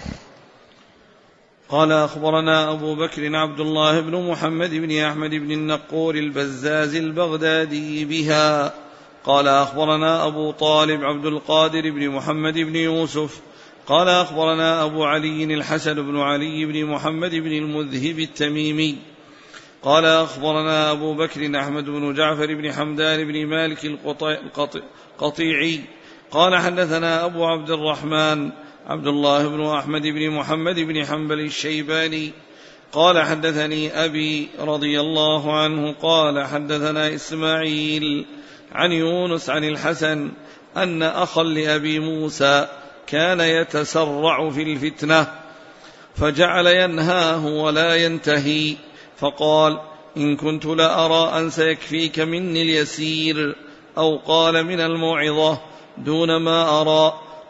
قال أخبرنا أبو بكر عبد الله بن محمد بن أحمد بن النقور البزاز البغدادي بها قال أخبرنا أبو طالب عبد القادر بن محمد بن يوسف قال أخبرنا أبو علي الحسن بن علي بن محمد بن المذهب التميمي قال أخبرنا أبو بكر أحمد بن جعفر بن حمدان بن مالك القطيعي قال حدثنا أبو عبد الرحمن عبد الله بن أحمد بن محمد بن حنبل الشيباني قال حدثني أبي رضي الله عنه قال حدثنا إسماعيل عن يونس عن الحسن أن أخا لأبي موسى كان يتسرع في الفتنة فجعل ينهاه ولا ينتهي، فقال إن كنت لأرى أن سيكفيك مني اليسير، أو قال من الموعظة دون ما أرى.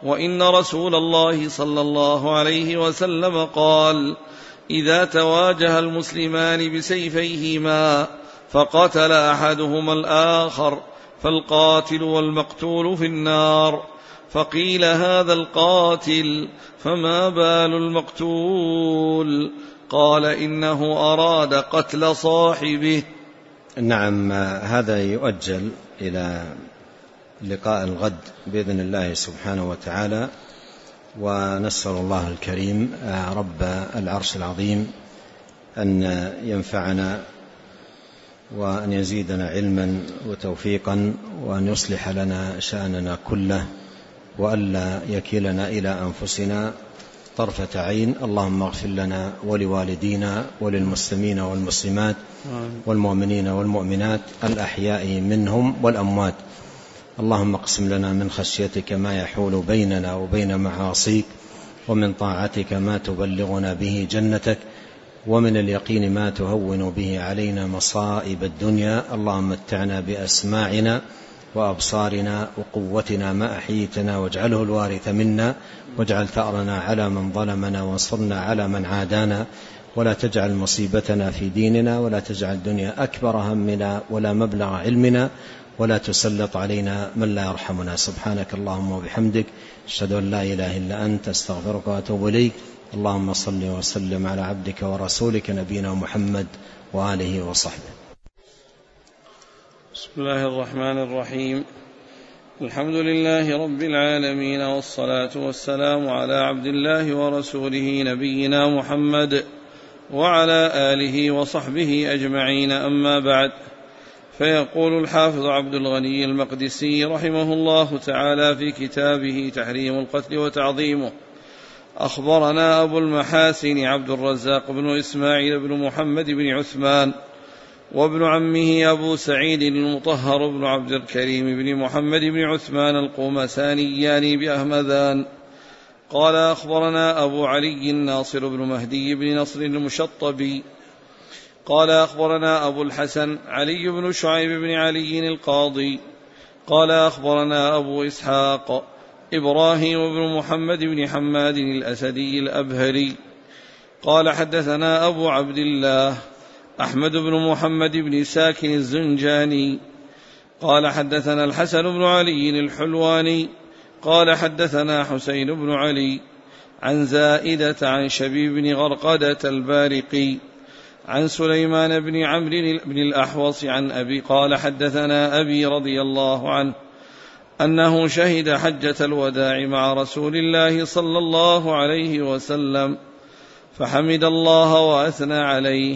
وإن رسول الله صلى الله عليه وسلم قال: إذا تواجه المسلمان بسيفيهما فقتل أحدهما الآخر فالقاتل والمقتول في النار. فقيل: هذا القاتل، فما بال المقتول؟ قال: إنه أراد قتل صاحبه. نعم، هذا يؤجل إلى لقاء الغد بإذن الله سبحانه وتعالى، ونسأل الله الكريم رب العرش العظيم أن ينفعنا وأن يزيدنا علما وتوفيقا، وأن يصلح لنا شأننا كله، وألا يكلنا إلى أنفسنا طرفة عين. اللهم اغفر لنا ولوالدينا وللمسلمين والمسلمات والمؤمنين والمؤمنات الأحياء منهم والأموات. اللهم اقسم لنا من خشيتك ما يحول بيننا وبين معاصيك، ومن طاعتك ما تبلغنا به جنتك، ومن اليقين ما تهون به علينا مصائب الدنيا. اللهم متعنا بأسماعنا وأبصارنا وقوتنا ما أحييتنا، واجعله الوارث منا، واجعل ثأرنا على من ظلمنا، وانصرنا على من عادانا، ولا تجعل مصيبتنا في ديننا، ولا تجعل الدنيا أكبر همنا ولا مبلغ علمنا، ولا تسلط علينا من لا يرحمنا. سبحانك اللهم وبحمدك، أشهد أن لا إله إلا أنت، أستغفرك وأتوب إليك. اللهم صل وسلم على عبدك ورسولك نبينا محمد وآله وصحبه. بسم الله الرحمن الرحيم. الحمد لله رب العالمين، والصلاة والسلام على عبد الله ورسوله نبينا محمد وعلى آله وصحبه أجمعين، أما بعد. فيقول الحافظ عبد الغني المقدسي رحمه الله تعالى في كتابه تحريم القتل وتعظيمه: أخبرنا أبو المحاسن عبد الرزاق بن إسماعيل بن محمد بن عثمان، وابن عمه أبو سعيد المطهر بن عبد الكريم بن محمد بن عثمان القومسانيان بأهمذان، قال: أخبرنا أبو علي الناصر بن مهدي بن نصر المشطبي قال: أخبرنا أبو الحسن علي بن شعيب بن علي القاضي قال: أخبرنا أبو إسحاق إبراهيم بن محمد بن حماد الأسدي الأبهري قال: حدثنا أبو عبد الله أحمد بن محمد بن ساكن الزنجاني قال: حدثنا الحسن بن علي الحلواني قال: حدثنا حسين بن علي عن زائدة عن شبيب بن غرقدة البارقي عن سليمان بن عمرو بن الأحوص عن أبي قال: حدثنا أبي رضي الله عنه أنه شهد حجة الوداع مع رسول الله صلى الله عليه وسلم، فحمد الله وأثنى عليه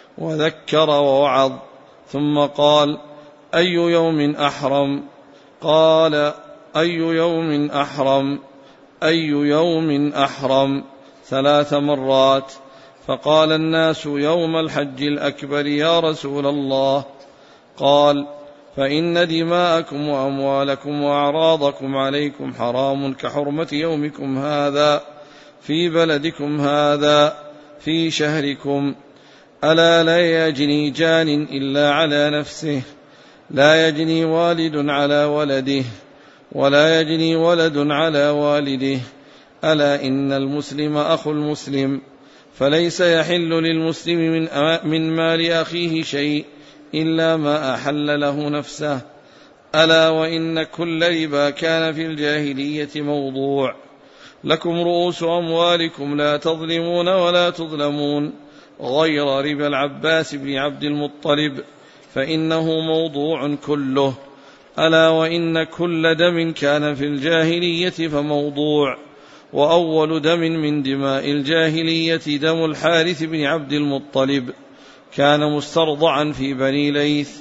وذكر ووعظ، ثم قال: أي يوم أحرم؟ قال: أي يوم أحرم؟ أي يوم أحرم 3 مرات. فقال الناس: يوم الحج الأكبر يا رسول الله. قال: فإن دماءكم وأموالكم وأعراضكم عليكم حرام كحرمة يومكم هذا في بلدكم هذا في شهركم. ألا لا يجني جان إلا على نفسه، لا يجني والد على ولده، ولا يجني ولد على والده. ألا إن المسلم أخو المسلم، فليس يحل للمسلم من مال أخيه شيء إلا ما أحل له نفسه. ألا وإن كل ربا كان في الجاهلية موضوع. لكم رؤوس أموالكم لا تظلمون ولا تظلمون، غير ربا العباس بن عبد المطلب فإنه موضوع كله. ألا وإن كل دم كان في الجاهلية فموضوع، وأول دم من دماء الجاهلية دم الحارث بن عبد المطلب، كان مسترضعا في بني ليث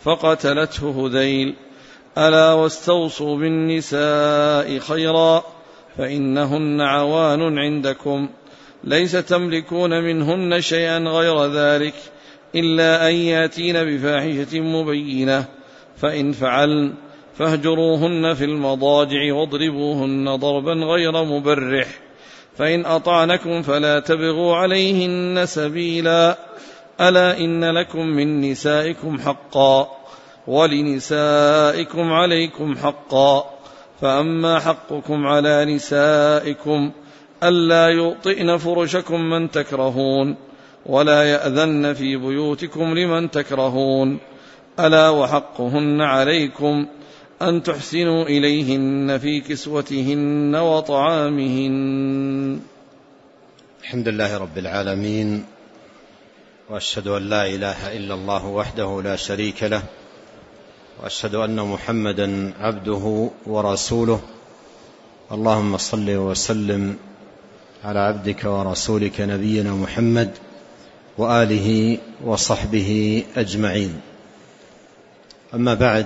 فقتلته هذيل. ألا واستوصوا بالنساء خيرا، فإنهن عوان عندكم، ليس تملكون منهن شيئا غير ذلك إلا أن ياتين بفاحشة مبينة، فإن فعلن فاهجروهن في المضاجع واضربوهن ضربا غير مبرح، فإن أطعنكم فلا تبغوا عليهن سبيلا. ألا إن لكم من نسائكم حقا ولنسائكم عليكم حقا، فأما حقكم على نسائكم ألا يوطئن فرشكم من تكرهون ولا يأذن في بيوتكم لمن تكرهون ألا وحقهن عليكم أن تحسنوا إليهن في كسوتهن وطعامهن. الحمد لله رب العالمين، وأشهد أن لا إله إلا الله وحده لا شريك له، وأشهد أن محمدا عبده ورسوله. اللهم صل وسلم على عبدك ورسولك نبينا محمد وآله وصحبه أجمعين. أما بعد،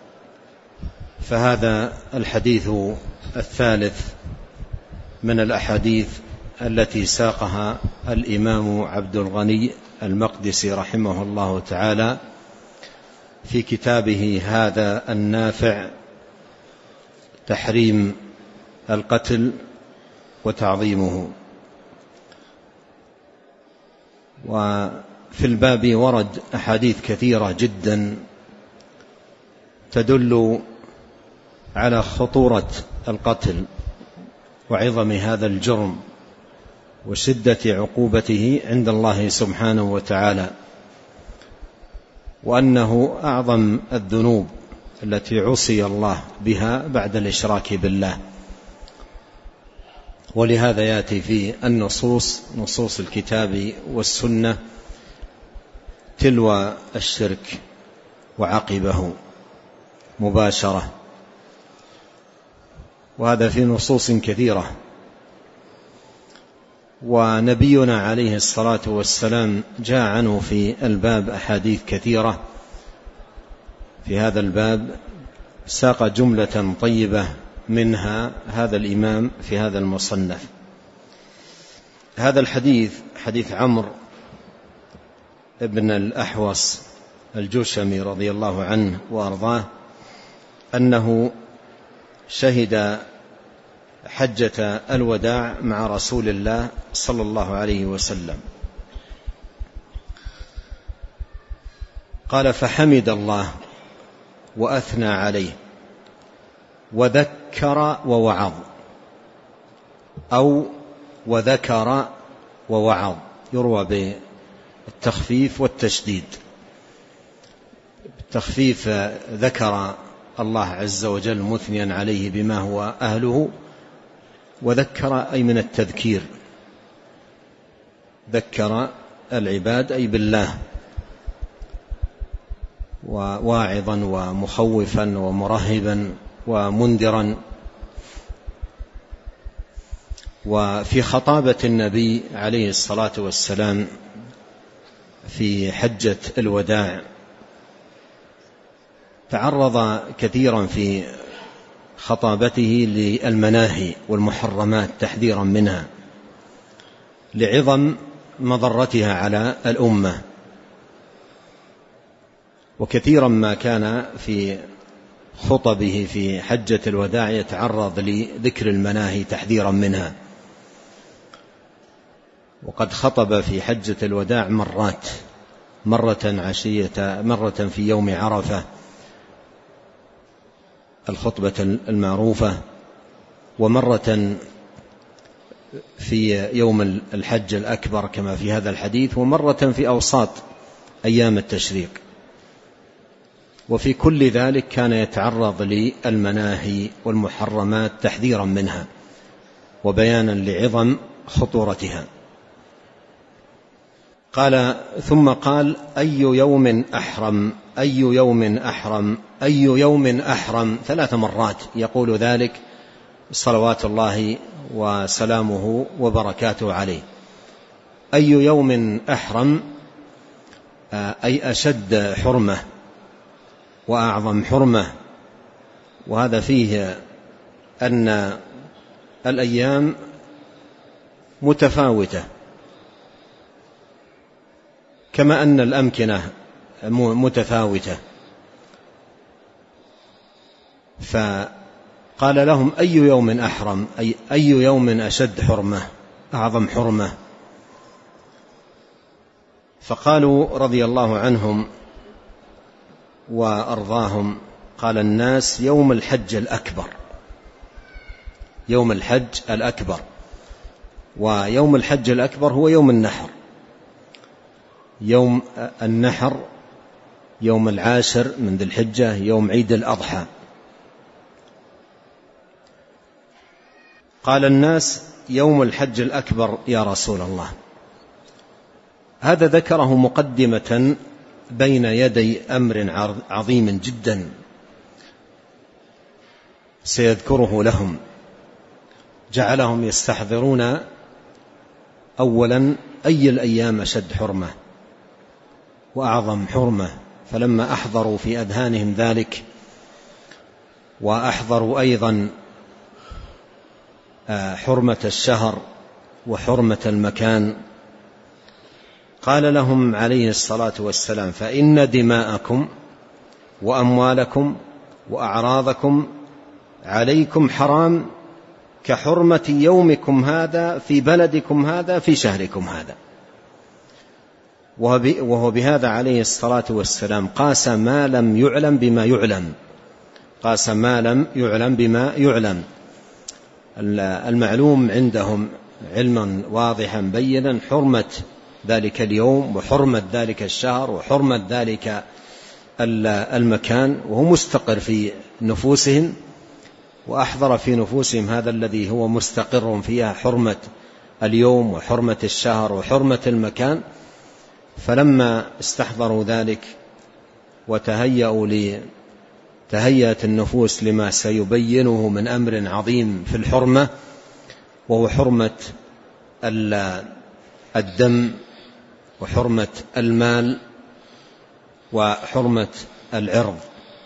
فهذا الحديث الثالث من الأحاديث التي ساقها الإمام عبد الغني المقدسي رحمه الله تعالى في كتابه هذا النافع، تحريم القتل وتعظيمه. وفي الباب ورد أحاديث كثيرة جدا تدل على خطورة القتل وعظم هذا الجرم وشدة عقوبته عند الله سبحانه وتعالى، وأنه أعظم الذنوب التي عصي الله بها بعد الإشراك بالله. ولهذا يأتي في النصوص، نصوص الكتاب والسنة، تلو الشرك وعقبه مباشرة، وهذا في نصوص كثيرة. ونبينا عليه الصلاة والسلام جاء عنه في الباب أحاديث كثيرة. في هذا الباب ساق جملة طيبة منها هذا الإمام في هذا المصنف. هذا الحديث حديث عمرو بن الأحوص الجشمي رضي الله عنه وأرضاه، أنه شهد حجة الوداع مع رسول الله صلى الله عليه وسلم. قال: فحمد الله وأثنى عليه وذكر ووعظ، أو وذكر ووعظ، يروى بالتخفيف والتشديد. التخفيف ذكر الله عز وجل مثنيا عليه بما هو أهله، وذكر أي من التذكير، ذكر العباد أي بالله، وواعظا ومخوفا ومرهبا ومنذرا. وفي خطابة النبي عليه الصلاة والسلام في حجة الوداع تعرض كثيرا في خطابته للمناهي والمحرمات تحذيرا منها لعظم مضرتها على الأمة. وكثيرا ما كان في خطبه في حجة الوداع يتعرض لذكر المناهي تحذيرا منها. وقد خطب في حجة الوداع مرات، مرة عشية، مرة في يوم عرفة الخطبة المعروفة، ومرة في يوم الحج الأكبر كما في هذا الحديث، ومرة في أوساط أيام التشريق. وفي كل ذلك كان يتعرض للمناهي والمحرمات تحذيرا منها وبيانا لعظم خطورتها. قال: ثم قال: أي يوم أحرم، أي يوم أحرم، أي يوم أحرم، 3 مرات يقول ذلك صلوات الله وسلامه وبركاته عليه. أي يوم أحرم أي أشد حرمة وأعظم حرمة. وهذا فيه أن الأيام متفاوتة، كما أن الأمكنة متفاوتة. فقال لهم: أي يوم أحرم، أي يوم أشد حرمة، أعظم حرمة. فقالوا رضي الله عنهم وأرضاهم، قال: الناس يوم الحج الأكبر، يوم الحج الأكبر. ويوم الحج الأكبر هو يوم النحر. يوم النحر يوم 10 من ذي الحجة، يوم عيد الأضحى. قال الناس: يوم الحج الأكبر يا رسول الله. هذا ذكره مقدمة بين يدي أمر عظيم جدا سيذكره لهم. جعلهم يستحضرون أولا أي الأيام أشد حرمة وأعظم حرمة، فلما أحضروا في أذهانهم ذلك وأحضروا أيضا حرمة الشهر وحرمة المكان، قال لهم عليه الصلاة والسلام: فإن دماءكم وأموالكم وأعراضكم عليكم حرام كحرمة يومكم هذا في بلدكم هذا في شهركم هذا. وهو بهذا عليه الصلاة والسلام قاس ما لم يعلم بما يعلم، قاس ما لم يعلم بما يعلم. المعلوم عندهم علما واضحا بينا حرمة ذلك اليوم وحرمة ذلك الشهر وحرمة ذلك المكان، وهو مستقر في نفوسهم، وأحضر في نفوسهم هذا الذي هو مستقر فيها حرمة اليوم وحرمة الشهر وحرمة المكان. فلما استحضروا ذلك تهيأت النفوس لما سيبينه من أمر عظيم في الحرمة، وهو حرمة الدم وحرمة المال وحرمة العرض.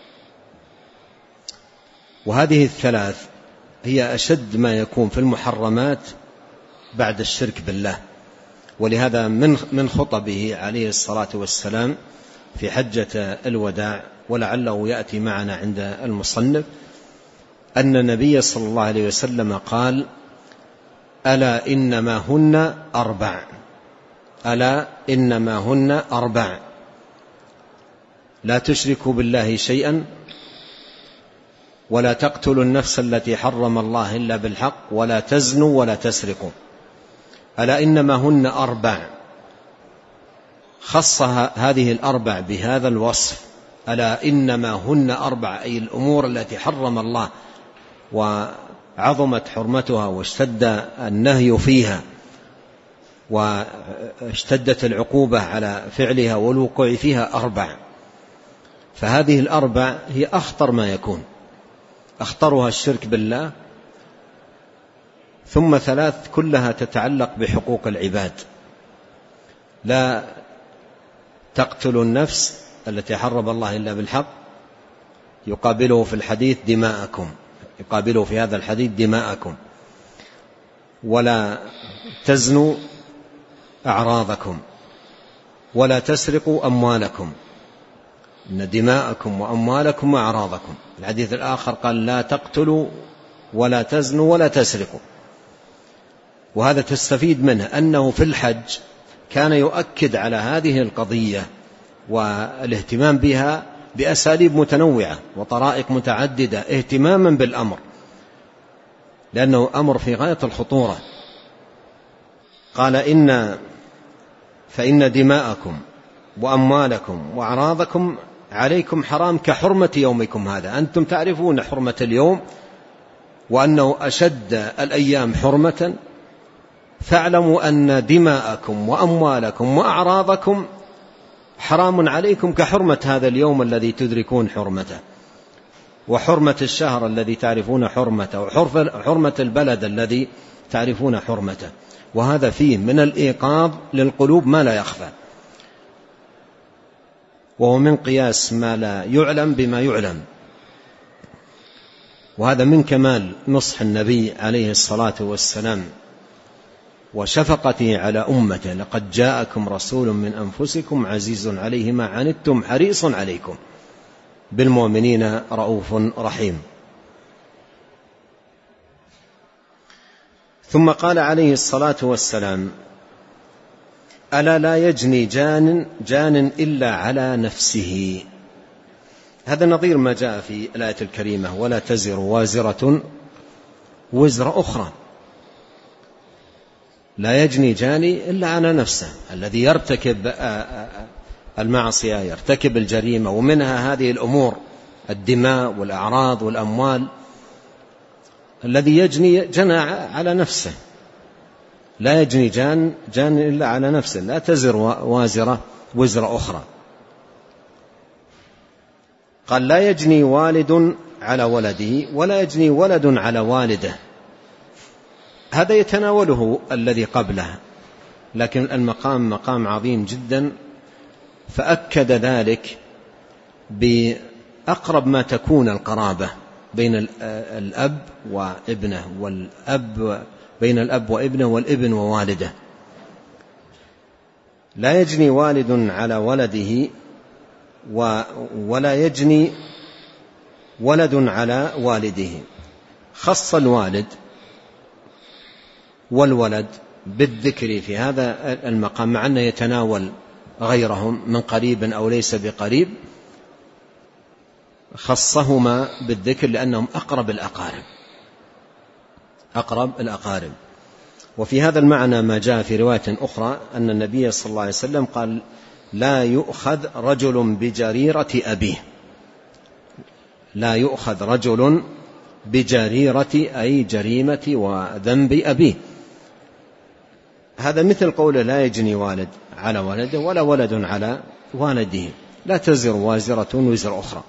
وهذه الثلاث هي أشد ما يكون في المحرمات بعد الشرك بالله. ولهذا من خطبه عليه الصلاة والسلام في حجة الوداع، ولعله يأتي معنا عند المصنف، أن النبي صلى الله عليه وسلم قال: ألا إنما هن 4، ألا إنما هن 4، لا تشركوا بالله شيئا، ولا تقتلوا النفس التي حرم الله إلا بالحق، ولا تزنوا، ولا تسرقوا. ألا إنما هن 4، خص هذه 4 بهذا الوصف: ألا إنما هن 4، أي الأمور التي حرم الله وعظمت حرمتها واشتد النهي فيها واشتدت العقوبة على فعلها والوقوع فيها 4. فهذه 4 هي أخطر ما يكون، أخطرها الشرك بالله، ثم 3 كلها تتعلق بحقوق العباد: لا تقتلوا النفس التي حرم الله إلا بالحق، يقابله في الحديث دماءكم، يقابله في هذا الحديث دماءكم، ولا تزنوا أعراضكم، ولا تسرقوا أموالكم، إن دماءكم وأموالكم وأعراضكم. الحديث الآخر قال: لا تقتلوا ولا تزنوا ولا تسرقوا. وهذا تستفيد منه أنه في الحج كان يؤكد على هذه القضية والاهتمام بها بأساليب متنوعة وطرائق متعددة اهتماما بالأمر، لأنه أمر في غاية الخطورة. قال: فإن دماءكم وأموالكم وأعراضكم عليكم حرام كحرمة يومكم هذا. أنتم تعرفون حرمة اليوم وأنه أشد الأيام حرمة، فاعلموا أن دماءكم وأموالكم وأعراضكم حرام عليكم كحرمة هذا اليوم الذي تدركون حرمته، وحرمة الشهر الذي تعرفون حرمته، وحرمة البلد الذي تعرفون حرمته. وهذا فيه من الإيقاظ للقلوب ما لا يخفى، وهو من قياس ما لا يعلم بما يعلم. وهذا من كمال نصح النبي عليه الصلاة والسلام وشفقته على أمته: لقد جاءكم رسول من أنفسكم عزيز عليه ما عنتم حريص عليكم بالمؤمنين رؤوف رحيم. ثم قال عليه الصلاة والسلام: ألا لا يجني جان إلا على نفسه. هذا نظير ما جاء في الآية الكريمة: ولا تزر وازرة وزر أخرى. لا يجني جاني إلا على نفسه. الذي يرتكب المعصية يرتكب الجريمة، ومنها هذه الأمور الدماء والأعراض والأموال، الذي يجني جنى على نفسه. لا يجني جان إلا على نفسه، لا تزر وازرة وزر أخرى. قال لا يجني والد على ولده ولا يجني ولد على والده. هذا يتناوله الذي قبله، لكن المقام مقام عظيم جدا، فأكد ذلك بأقرب ما تكون القرابة بين الأب وابنه، والأب بين الأب وابنه، والابن ووالده. لا يجني والد على ولده ولا يجني ولد على والده. خص الوالد والولد بالذكر في هذا المقام، مع أنه يتناول غيرهم من قريب أو ليس بقريب، خصهما بالذكر لأنهم أقرب الأقارب. وفي هذا المعنى ما جاء في رواية أخرى أن النبي صلى الله عليه وسلم قال لا يؤخذ رجل بجريرة أبيه. لا يؤخذ رجل بجريرة أي جريمة وذنب أبيه. هذا مثل قوله لا يجني والد على ولده ولا ولد على والده، لا تزر وازرة وزر أخرى.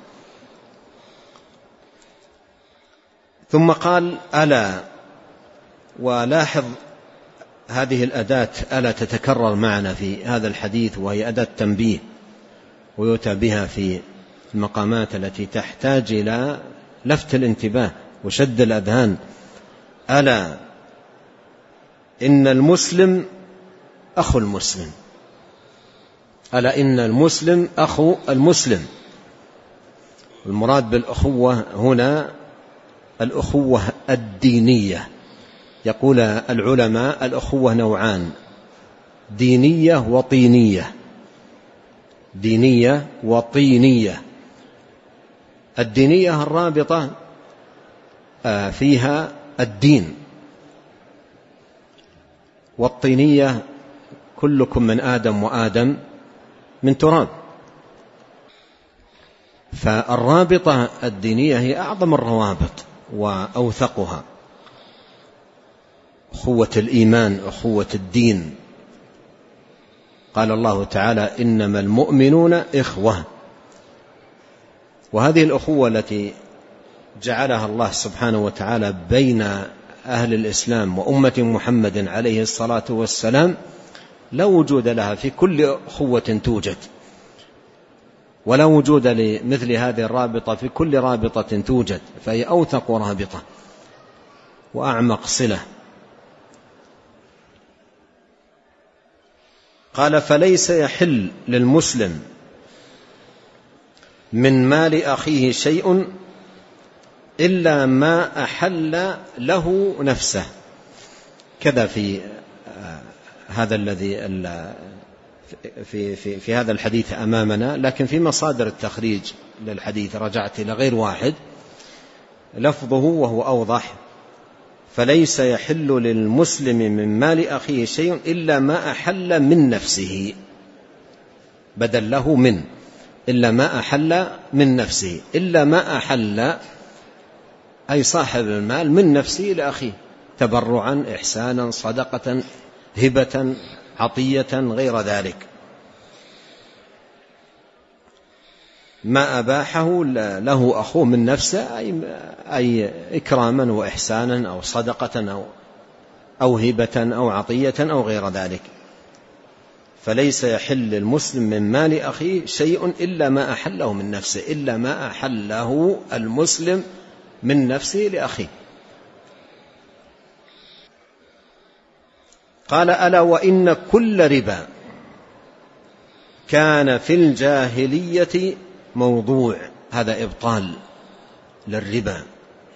ثم قال ألا، ولاحظ هذه الأداة ألا تتكرر معنا في هذا الحديث، وهي أداة تنبيه ويؤتى بها في المقامات التي تحتاج إلى لفت الانتباه وشد الأذهان. ألا إن المسلم أخو المسلم. ألا إن المسلم أخو المسلم. المراد بالأخوة هنا الأخوة الدينية. يقول العلماء الأخوة نوعان: دينية وطينية. دينية وطينية. الدينية الرابطة فيها الدين، والطينية كلكم من آدم وآدم من تراب. فالرابطة الدينية هي أعظم الروابط وأوثقها، أخوة الإيمان، أخوة الدين. قال الله تعالى إنما المؤمنون إخوة. وهذه الأخوة التي جعلها الله سبحانه وتعالى بين أهل الإسلام وأمة محمد عليه الصلاة والسلام لا وجود لها في كل أخوة توجد، ولا وجود لمثل هذه الرابطة في كل رابطة توجد، فهي أوثق رابطة وأعمق صلة. قال فليس يحل للمسلم من مال أخيه شيء إلا ما أحل له نفسه. كذا في هذا الذي في هذا الحديث أمامنا، لكن في مصادر التخريج للحديث رجعت إلى غير واحد لفظه وهو أوضح: فليس يحل للمسلم من مال أخيه شيء إلا ما أحل من نفسه، بدل له من، إلا ما أحل من نفسه. إلا ما أحل أي صاحب المال من نفسه لأخيه، تبرعا، إحسانا، صدقة، هبة، عطية، غير ذلك. ما أباحه له أخوه من نفسه أي إكراما وإحسانا أو صدقة أو هبة أو عطية أو غير ذلك. فليس يحل المسلم من مال أخيه شيء إلا ما أحله من نفسه، إلا ما أحله المسلم من نفسه لأخيه. قال ألا وإن كل ربا كان في الجاهلية موضوع. هذا إبطال للربا.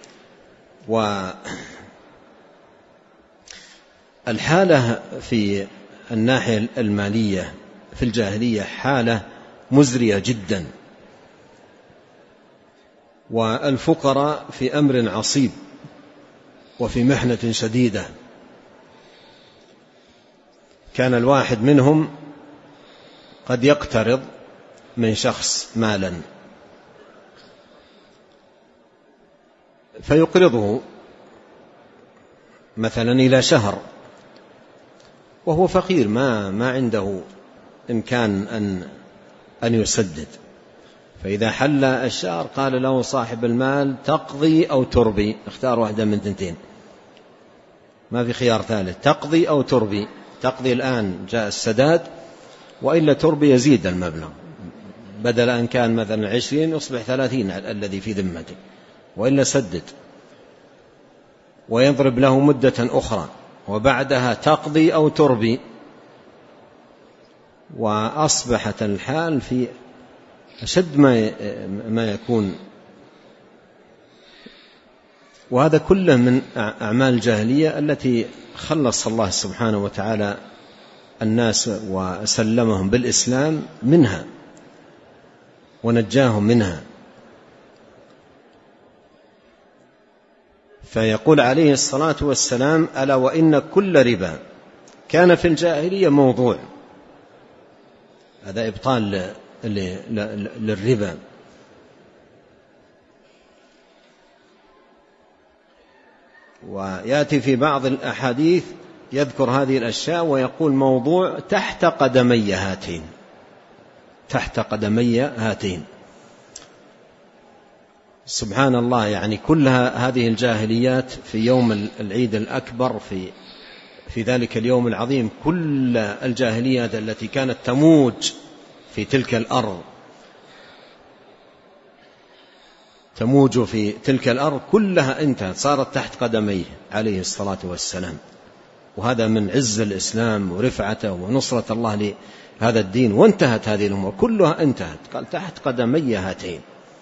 والحالة في الناحية المالية في الجاهلية حالة مزرية جدا، والفقراء في أمر عصيب، وفي محنة شديدة. كان الواحد منهم قد يقترض من شخص مالا فيقرضه مثلا إلى شهر وهو فقير ما عنده إمكان أن يسدد، فإذا حل الشهر قال له صاحب المال تقضي أو تربي، اختار واحدة من تنتين، ما في خيار ثالث، تقضي أو تربي. تقضي الآن جاء السداد، وإلا تربي يزيد المبلغ، بدل أن كان مثلا 20 يصبح 30 الذي في ذمته، وإلا سدد، ويضرب له مدة أخرى وبعدها تقضي أو تربي. وأصبحت الحال في أشد ما يكون، وهذا كله من أعمال الجاهلية التي خلص الله سبحانه وتعالى الناس وسلمهم بالإسلام منها ونجاهم منها. فيقول عليه الصلاة والسلام: ألا وإن كل ربا كان في الجاهلية موضوع. هذا إبطال للربا. ويأتي في بعض الأحاديث يذكر هذه الأشياء ويقول موضوع تحت قدمي هاتين، تحت قدمي هاتين. سبحان الله، يعني كل هذه الجاهليات في يوم العيد الأكبر، في ذلك اليوم العظيم، كل الجاهليات التي كانت تموج في تلك الأرض، تموج في تلك الأرض كلها انتهت، صارت تحت قدميه عليه الصلاة والسلام. وهذا من عز الإسلام ورفعته ونصرة الله لهذا الدين. وانتهت هذه الأمور كلها، انتهت، قال تحت قدمي هاتين.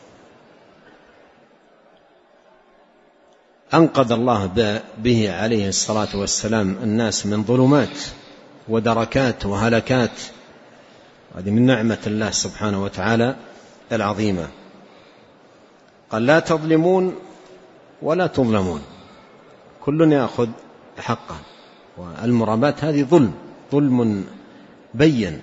أنقذ الله به عليه الصلاة والسلام الناس من ظلمات ودركات وهلكات. هذه من نعمة الله سبحانه وتعالى العظيمة. قال لا تظلمون ولا تظلمون، كل يأخذ حقه. والمرابات هذه ظلم بين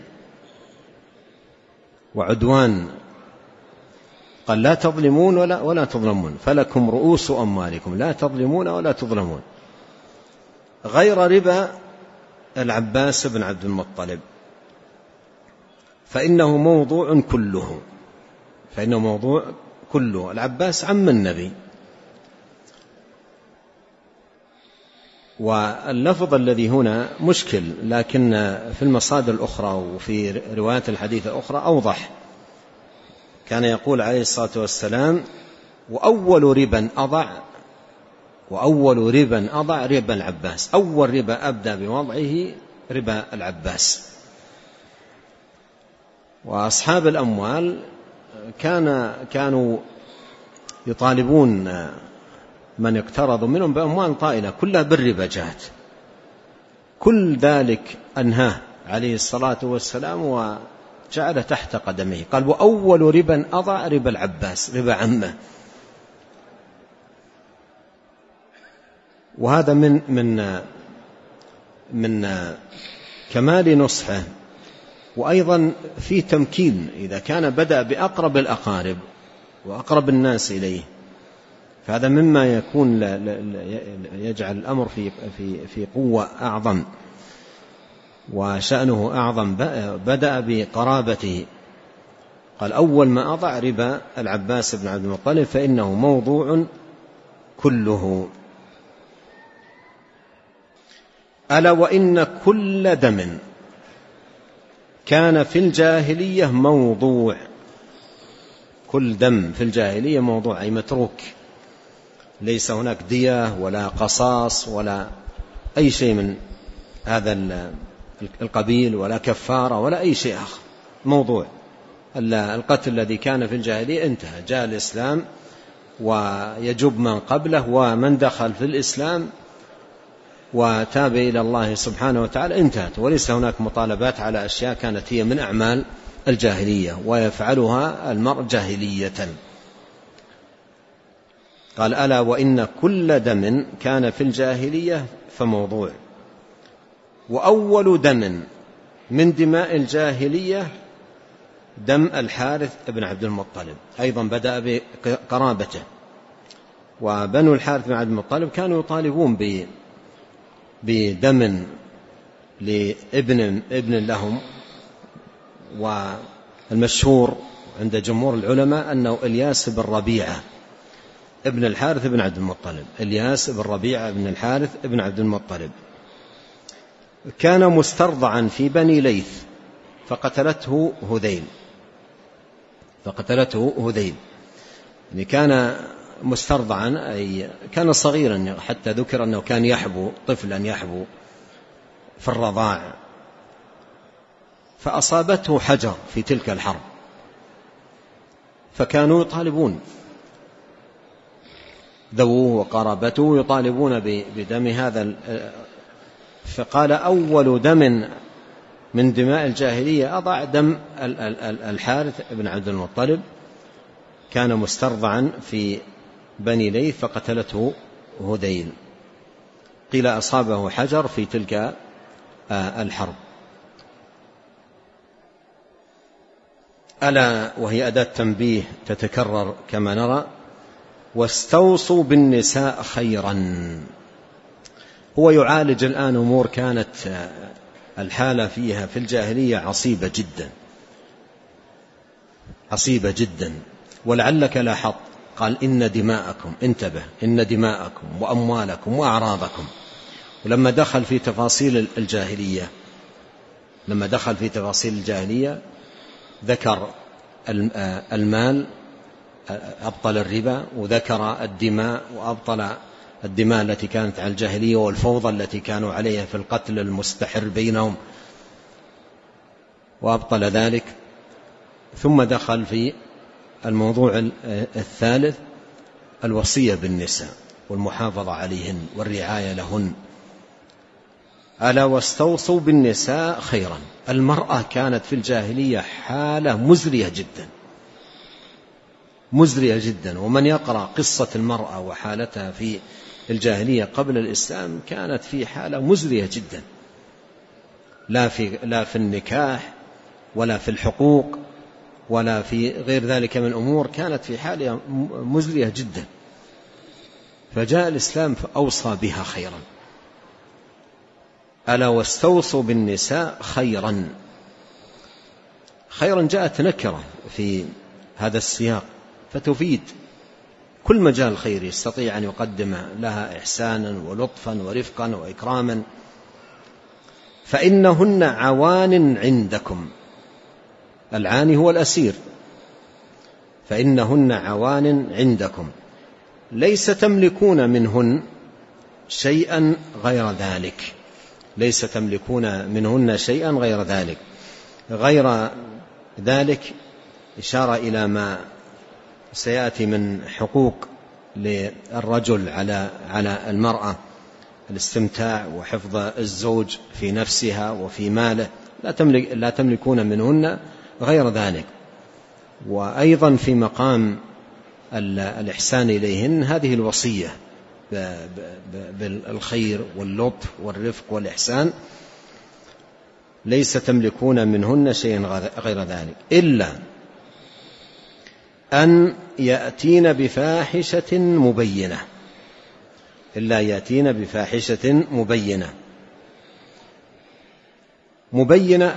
وعدوان. قال لا تظلمون ولا تظلمون، فلكم رؤوس أموالكم، لا تظلمون ولا تظلمون. غير ربا العباس بن عبد المطلب فإنه موضوع كله، فإنه موضوع كله. العباس عم النبي. واللفظ الذي هنا مشكل، لكن في المصادر الأخرى وفي روايات الحديث الأخرى أوضح. كان يقول عليه الصلاة والسلام: وأول ربا أضع ربا العباس. أول ربا أبدأ بوضعه ربا العباس. وأصحاب الأموال كانوا يطالبون من اقترضوا منهم بأموال طائلة كلها بالربا جاءت. كل ذلك أنهاه عليه الصلاة والسلام وجعل تحت قدمه. قال: وأول ربا أضع ربا العباس، ربا عمه. وهذا من كمال نصحه. وأيضا في تمكين، إذا كان بدأ بأقرب الأقارب وأقرب الناس إليه، فهذا مما يكون يجعل الأمر في قوة أعظم وشأنه أعظم. بدأ بقرابته. قال: أول ما أضع ربا العباس بن عبد المطلب فإنه موضوع كله. ألا وإن كل دم كان في الجاهلية موضوع. كل دم في الجاهلية موضوع، أي متروك، ليس هناك دية ولا قصاص ولا أي شيء من هذا القبيل، ولا كفارة ولا أي شيء آخر. موضوع القتل الذي كان في الجاهلية انتهى، جاء الإسلام ويجب من قبله، ومن دخل في الإسلام وتاب إلى الله سبحانه وتعالى انتهت. وليس هناك مطالبات على أشياء كانت هي من أعمال الجاهلية ويفعلها المرء جاهلية. قال ألا وإن كل دم كان في الجاهلية فموضوع. وأول دم من دماء الجاهلية دم الحارث بن عبد المطلب، أيضا بدأ بقرابته. وبنو الحارث بن عبد المطلب كانوا يطالبون بدم لابن لهم، والمشهور عند جمهور العلماء أنه إلياس بن ربيعة ابن الحارث بن عبد المطلب. إلياس بن ربيعة ابن الحارث بن عبد المطلب كان مسترضعا في بني ليث فقتلته هذيل. يعني كان مسترضعا أي كان صغيرا، حتى ذكر أنه كان يحبو طفلا يحبو في الرضاع، فأصابته حجر في تلك الحرب، فكانوا يطالبون ذووه وقرابته يطالبون بدم هذا. فقال أول دم من دماء الجاهلية أضع دم الحارث بن عبد المطلب، كان مسترضعا في بني ليث فقتلته هذيل، قيل أصابه حجر في تلك الحرب. ألا وهي أداة تنبيه تتكرر كما نرى. واستوصوا بالنساء خيرا. هو يعالج الآن أمور كانت الحالة فيها في الجاهلية عصيبة جدا. ولعلك لاحظت قال إن دماءكم، انتبه، إن دماءكم وأموالكم وأعراضكم. ولما دخل في تفاصيل الجاهلية ذكر المال أبطل الربا، وذكر الدماء وأبطل الدماء التي كانت على الجاهلية والفوضى التي كانوا عليها في القتل المستحر بينهم وأبطل ذلك. ثم دخل في الموضوع الثالث الوصية بالنساء والمحافظة عليهن والرعاية لهن. ألا واستوصوا بالنساء خيرا. المرأة كانت في الجاهلية حالة مزرية جدا. ومن يقرأ قصة المرأة وحالتها في الجاهلية قبل الإسلام كانت في حالة مزرية جدا، لا في النكاح ولا في الحقوق ولا في غير ذلك من أمور، كانت في حالة مزرية جدا. فجاء الإسلام فأوصى بها خيرا. ألا واستوصوا بالنساء خيرا. جاءت نكرة في هذا السياق فتفيد كل مجال خير يستطيع أن يقدم لها إحسانا ولطفا ورفقا وإكراما. فإنهن عوان عندكم. العاني هو الأسير. فإنهن عوان عندكم ليس تملكون منهن شيئا غير ذلك. غير ذلك إشارة إلى ما سيأتي من حقوق للرجل على المرأة، الاستمتاع وحفظ الزوج في نفسها وفي ماله، لا تملكون منهن غير ذلك. وأيضا في مقام الإحسان إليهن هذه الوصية بالخير واللطف والرفق والإحسان. ليس تملكون منهن شيئا غير ذلك إلا أن يأتين بفاحشة مبينة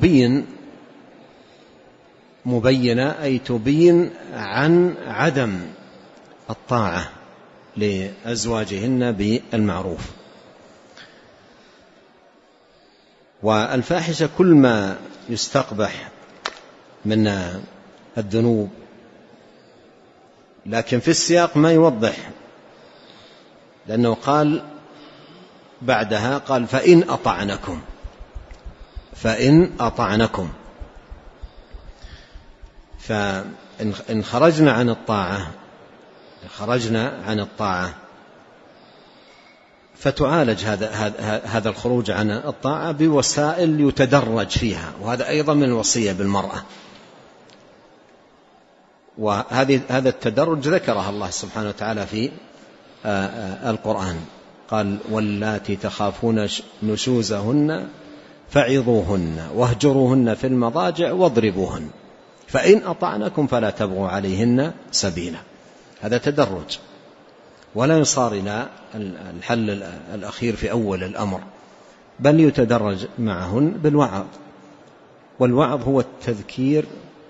أي تبين عن عدم الطاعة لأزواجهن بالمعروف. والفاحشة كل ما يستقبح من الذنوب، لكن في السياق ما يوضح، لأنه قال بعدها فإن أطعنكم. فإن خرجنا عن الطاعة فتعالج هذا الخروج عن الطاعة بوسائل يتدرج فيها، وهذا أيضا من الوصية بالمرأة. هذا التدرج ذكره الله سبحانه وتعالى في القرآن، قال واللاتي تخافون نشوزهن فعظوهن واهجروهن في المضاجع واضربوهن فإن أطعنكم فلا تبغوا عليهن سبيلا. هذا تدرج، ولا يصار إلى الحل الأخير في أول الأمر، بل يتدرج معهن بالوعظ، والوعظ هو التذكير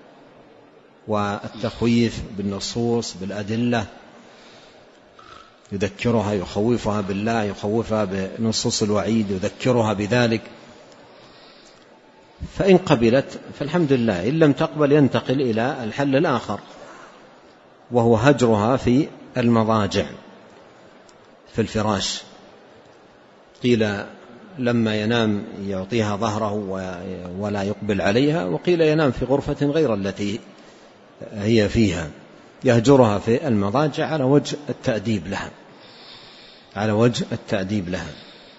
والتخويف بالنصوص بالأدلة، يذكرها يخوفها بالله، يخوفها بنصوص الوعيد، يذكرها بذلك، فإن قبلت فالحمد لله، إن لم تقبل ينتقل إلى الحل الآخر وهو هجرها في المضاجع في الفراش. قيل لما ينام يعطيها ظهره ولا يقبل عليها، وقيل ينام في غرفة غير التي هي فيها، يهجرها في المضاجع على وجه التأديب لها، على وجه التأديب لها.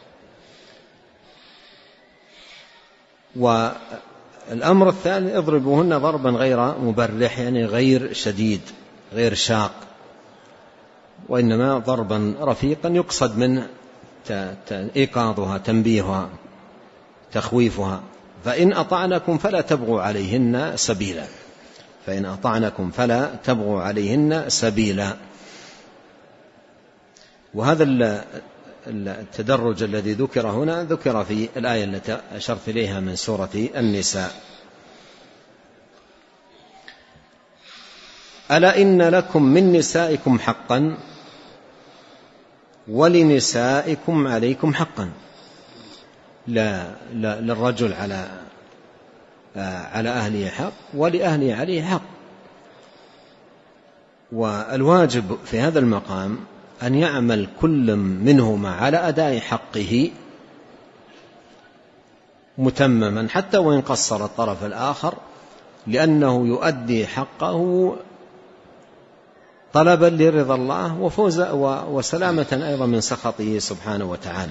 والأمر الثاني اضربوهن ضربا غير مبرح، يعني غير شديد غير شاق، وإنما ضربا رفيقا يقصد منه إيقاظها تنبيهها تخويفها. فإن أطعنكم فلا تبغوا عليهن سبيلا، فإن أطعنكم فلا تبغوا عليهن سبيلا. وهذا التدرج الذي ذكر هنا ذكر في الآية التي أشرت إليها من سورة النساء: ألا إن لكم من نسائكم حقا ولنسائكم عليكم حقا. لا للرجل على أهله حق ولأهله عليه حق. والواجب في هذا المقام أن يعمل كل منهما على أداء حقه متمما، حتى وإن قصر الطرف الآخر، لأنه يؤدي حقه طلبا لرضا الله وفوزا وسلامة أيضا من سخطه سبحانه وتعالى،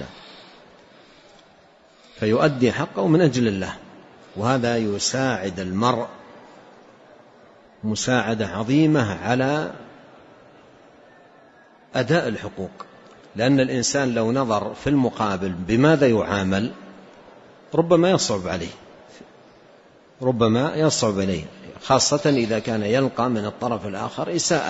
فيؤدي حقه من أجل الله. وهذا يساعد المرء مساعدة عظيمة على أداء الحقوق، لأن الإنسان لو نظر في المقابل بماذا يعامل ربما يصعب عليه، خاصة إذا كان يلقى من الطرف الآخر إساءة.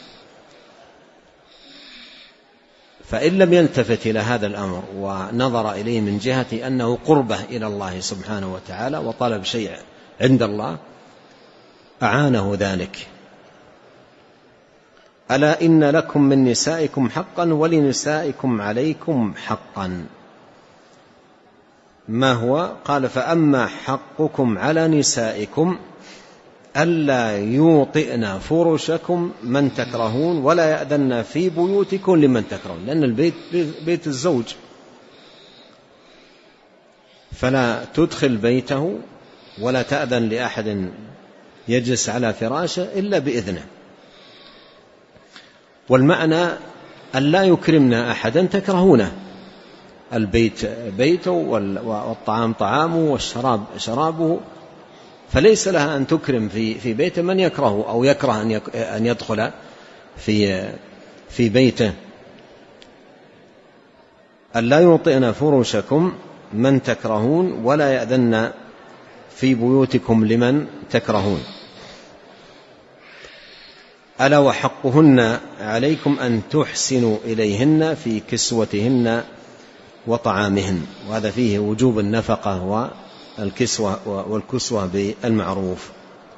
فإن لم يلتفت إلى هذا الأمر ونظر إليه من جهة أنه قربة إلى الله سبحانه وتعالى وطلب شيء عند الله أعانه ذلك. ألا إن لكم من نسائكم حقا ولنسائكم عليكم حقا. ما هو؟ قال: فأما حقكم على نسائكم ألا يوطئن فرشكم من تكرهون ولا يأذن في بيوتكم لمن تكرهون، لأن البيت بيت الزوج، فلا تدخل بيته ولا تأذن لأحد يجلس على فراشه إلا بإذنه. والمعنى أن لا يكرمنا أحدا تكرهونه، البيت بيته والطعام طعامه والشراب شرابه، فليس لها أن تكرم في بيته من يكرهه أو يكره أن يدخل في بيته. ألا يوطئن فرشكم من تكرهون ولا يأذن في بيوتكم لمن تكرهون. ألا وحقهن عليكم أن تحسنوا إليهن في كسوتهن وطعامهن، وهذا فيه وجوب النفقة والكسوة بالمعروف.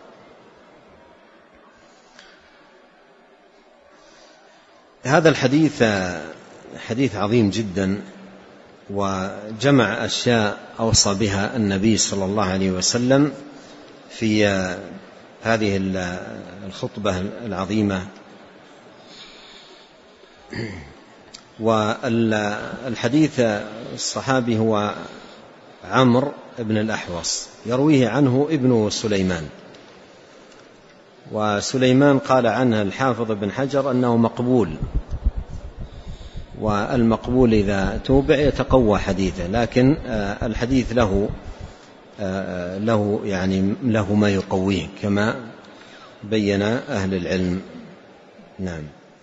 هذا الحديث حديث عظيم جدا، وجمع أشياء أوصى بها النبي صلى الله عليه وسلم في هذه الخطبة العظيمة. والحديث الصحابي هو عمرو بن الأحوص، يرويه عنه ابن سليمان، وسليمان قال عنه الحافظ بن حجر أنه مقبول، والمقبول إذا توبع يتقوى حديثه، لكن الحديث له يعني له ما يقويه، كما بين أهل العلم. نعم.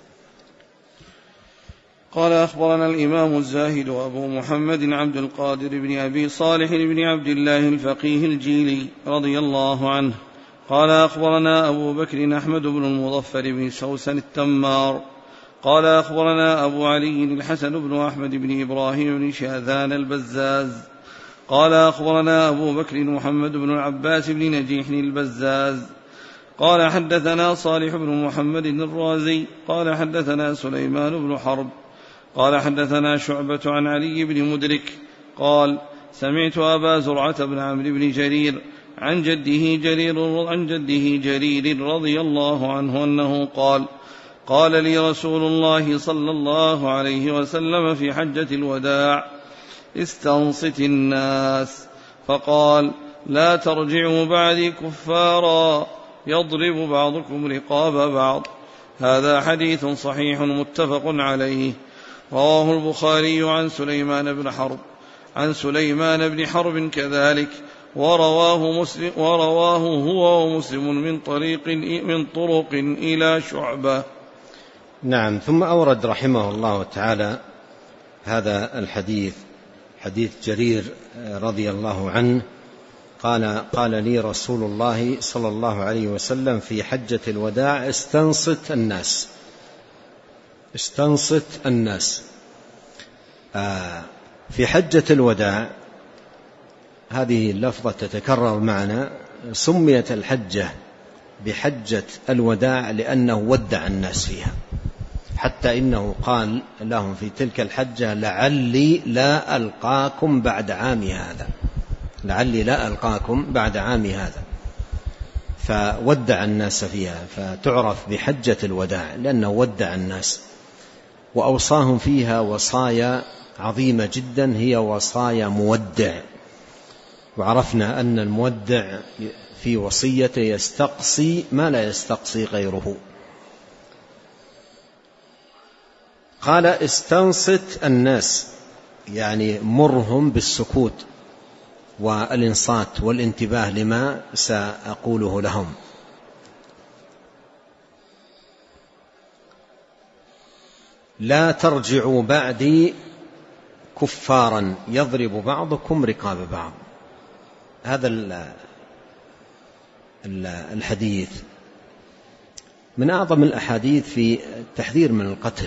قال أخبرنا الإمام الزاهد أبو محمد عبد القادر بن أبي صالح بن عبد الله الفقيه الجيلي رضي الله عنه قال أخبرنا أبو بكر أحمد بن المظفر بن سوسن التمار قال أخبرنا أبو علي الحسن بن أحمد بن إبراهيم بن شاذان البزاز قال أخبرنا أبو بكر محمد بن العباس بن نجيح البزاز قال حدثنا صالح بن محمد الرازي قال حدثنا سليمان بن حرب قال حدثنا شعبة عن علي بن مدرك قال سمعت أبا زرعة بن عمرو بن جرير عن جده جرير رضي الله عنه أنه قال لي رسول الله صلى الله عليه وسلم في حجة الوداع استنصت الناس فقال لا ترجعوا بعدي كفارا يضرب بعضكم رقاب بعض. هذا حديث صحيح متفق عليه. رواه البخاري عن سليمان بن حرب كذلك ورواه هو ومسلم من طرق إلى شعبة. نعم. ثم أورد رحمه الله تعالى هذا الحديث، حديث جرير رضي الله عنه قال لي رسول الله صلى الله عليه وسلم في حجة الوداع استنصت الناس. في حجة الوداع هذه اللفظة تتكرر معنا. سميت الحجة بحجة الوداع لأنه ودع الناس فيها، حتى إنه قال لهم في تلك الحجة لعلي لا ألقاكم بعد عامي هذا، فودع الناس فيها، فتعرف بحجة الوداع لأنه ودع الناس وأوصاهم فيها وصايا عظيمة جدا هي وصايا مودع. وعرفنا أن المودع في وصيته يستقصي ما لا يستقصي غيره. قال استنصت الناس يعني مرهم بالسكوت والإنصات والانتباه لما سأقوله لهم. لا ترجعوا بعدي كفارا يضرب بعضكم رقاب بعض. هذا الحديث من أعظم الأحاديث في التحذير من القتل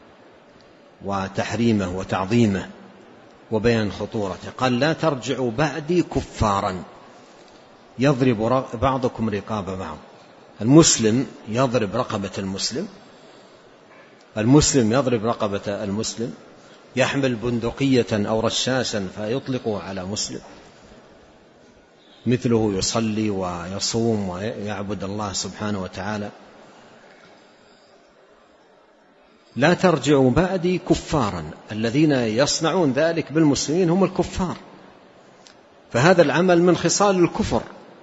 وتحريمه وتعظيمه وبيان خطورته. قال لا ترجعوا بعدي كفارا يضرب بعضكم رقاب بعض. المسلم يضرب رقبة المسلم يضرب رقبة المسلم، يحمل بندقية أو رشاشا فيطلقه على مسلم، مثله يصلي ويصوم ويعبد الله سبحانه وتعالى. لا ترجعوا بعدي كفارا، الذين يصنعون ذلك بالمسلمين هم الكفار، فهذا العمل من خصال الكفر.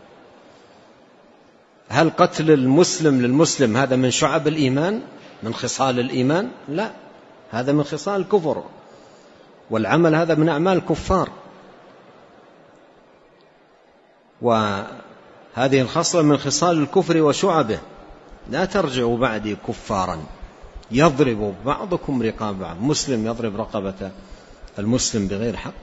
هل قتل المسلم للمسلم هذا من شعب الإيمان، من خصال الإيمان؟ لا، هذا من خصال الكفر، والعمل هذا من أعمال الكفار. وهذه الخصلة من خصال الكفر وشعبه. لا ترجعوا بعدي كفارا يضرب بعضكم رقاب بعض، مسلم يضرب رقبة المسلم بغير حق.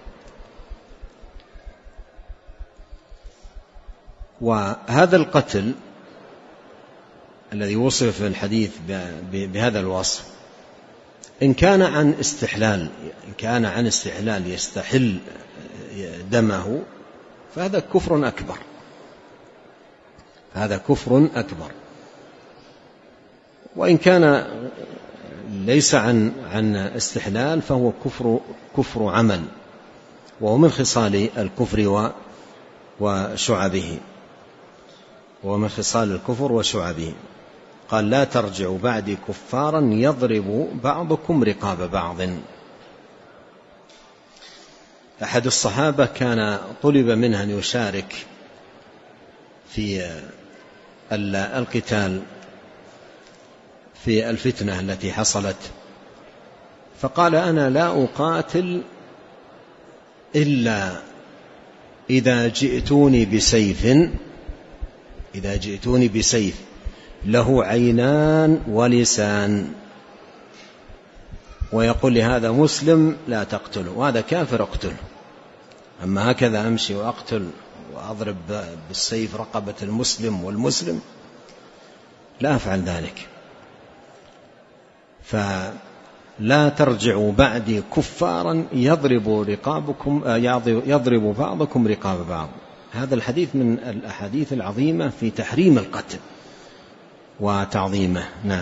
وهذا القتل الذي وصف في الحديث بهذا الوصف إن كان عن استحلال يستحل دمه فهذا كفر أكبر. وإن كان ليس عن استحلال فهو كفر عمل، وهو من خصال الكفر وشعبه. قال لا ترجعوا بعدي كفارا يضرب بعضكم رقاب بعض. أحد الصحابة كان طلب منه أن يشارك في القتال في الفتنة التي حصلت، فقال أنا لا أقاتل إلا إذا جئتوني بسيف له عينان ولسان، ويقول لهذا مسلم لا تقتله وهذا كافر اقتله، أما هكذا أمشي وأقتل وأضرب بالسيف رقبة المسلم والمسلم لا أفعل ذلك. فلا ترجعوا بعدي كفارا يضرب بعضكم رقاب بعض. هذا الحديث من الأحاديث العظيمة في تحريم القتل وتعظيمه. نعم.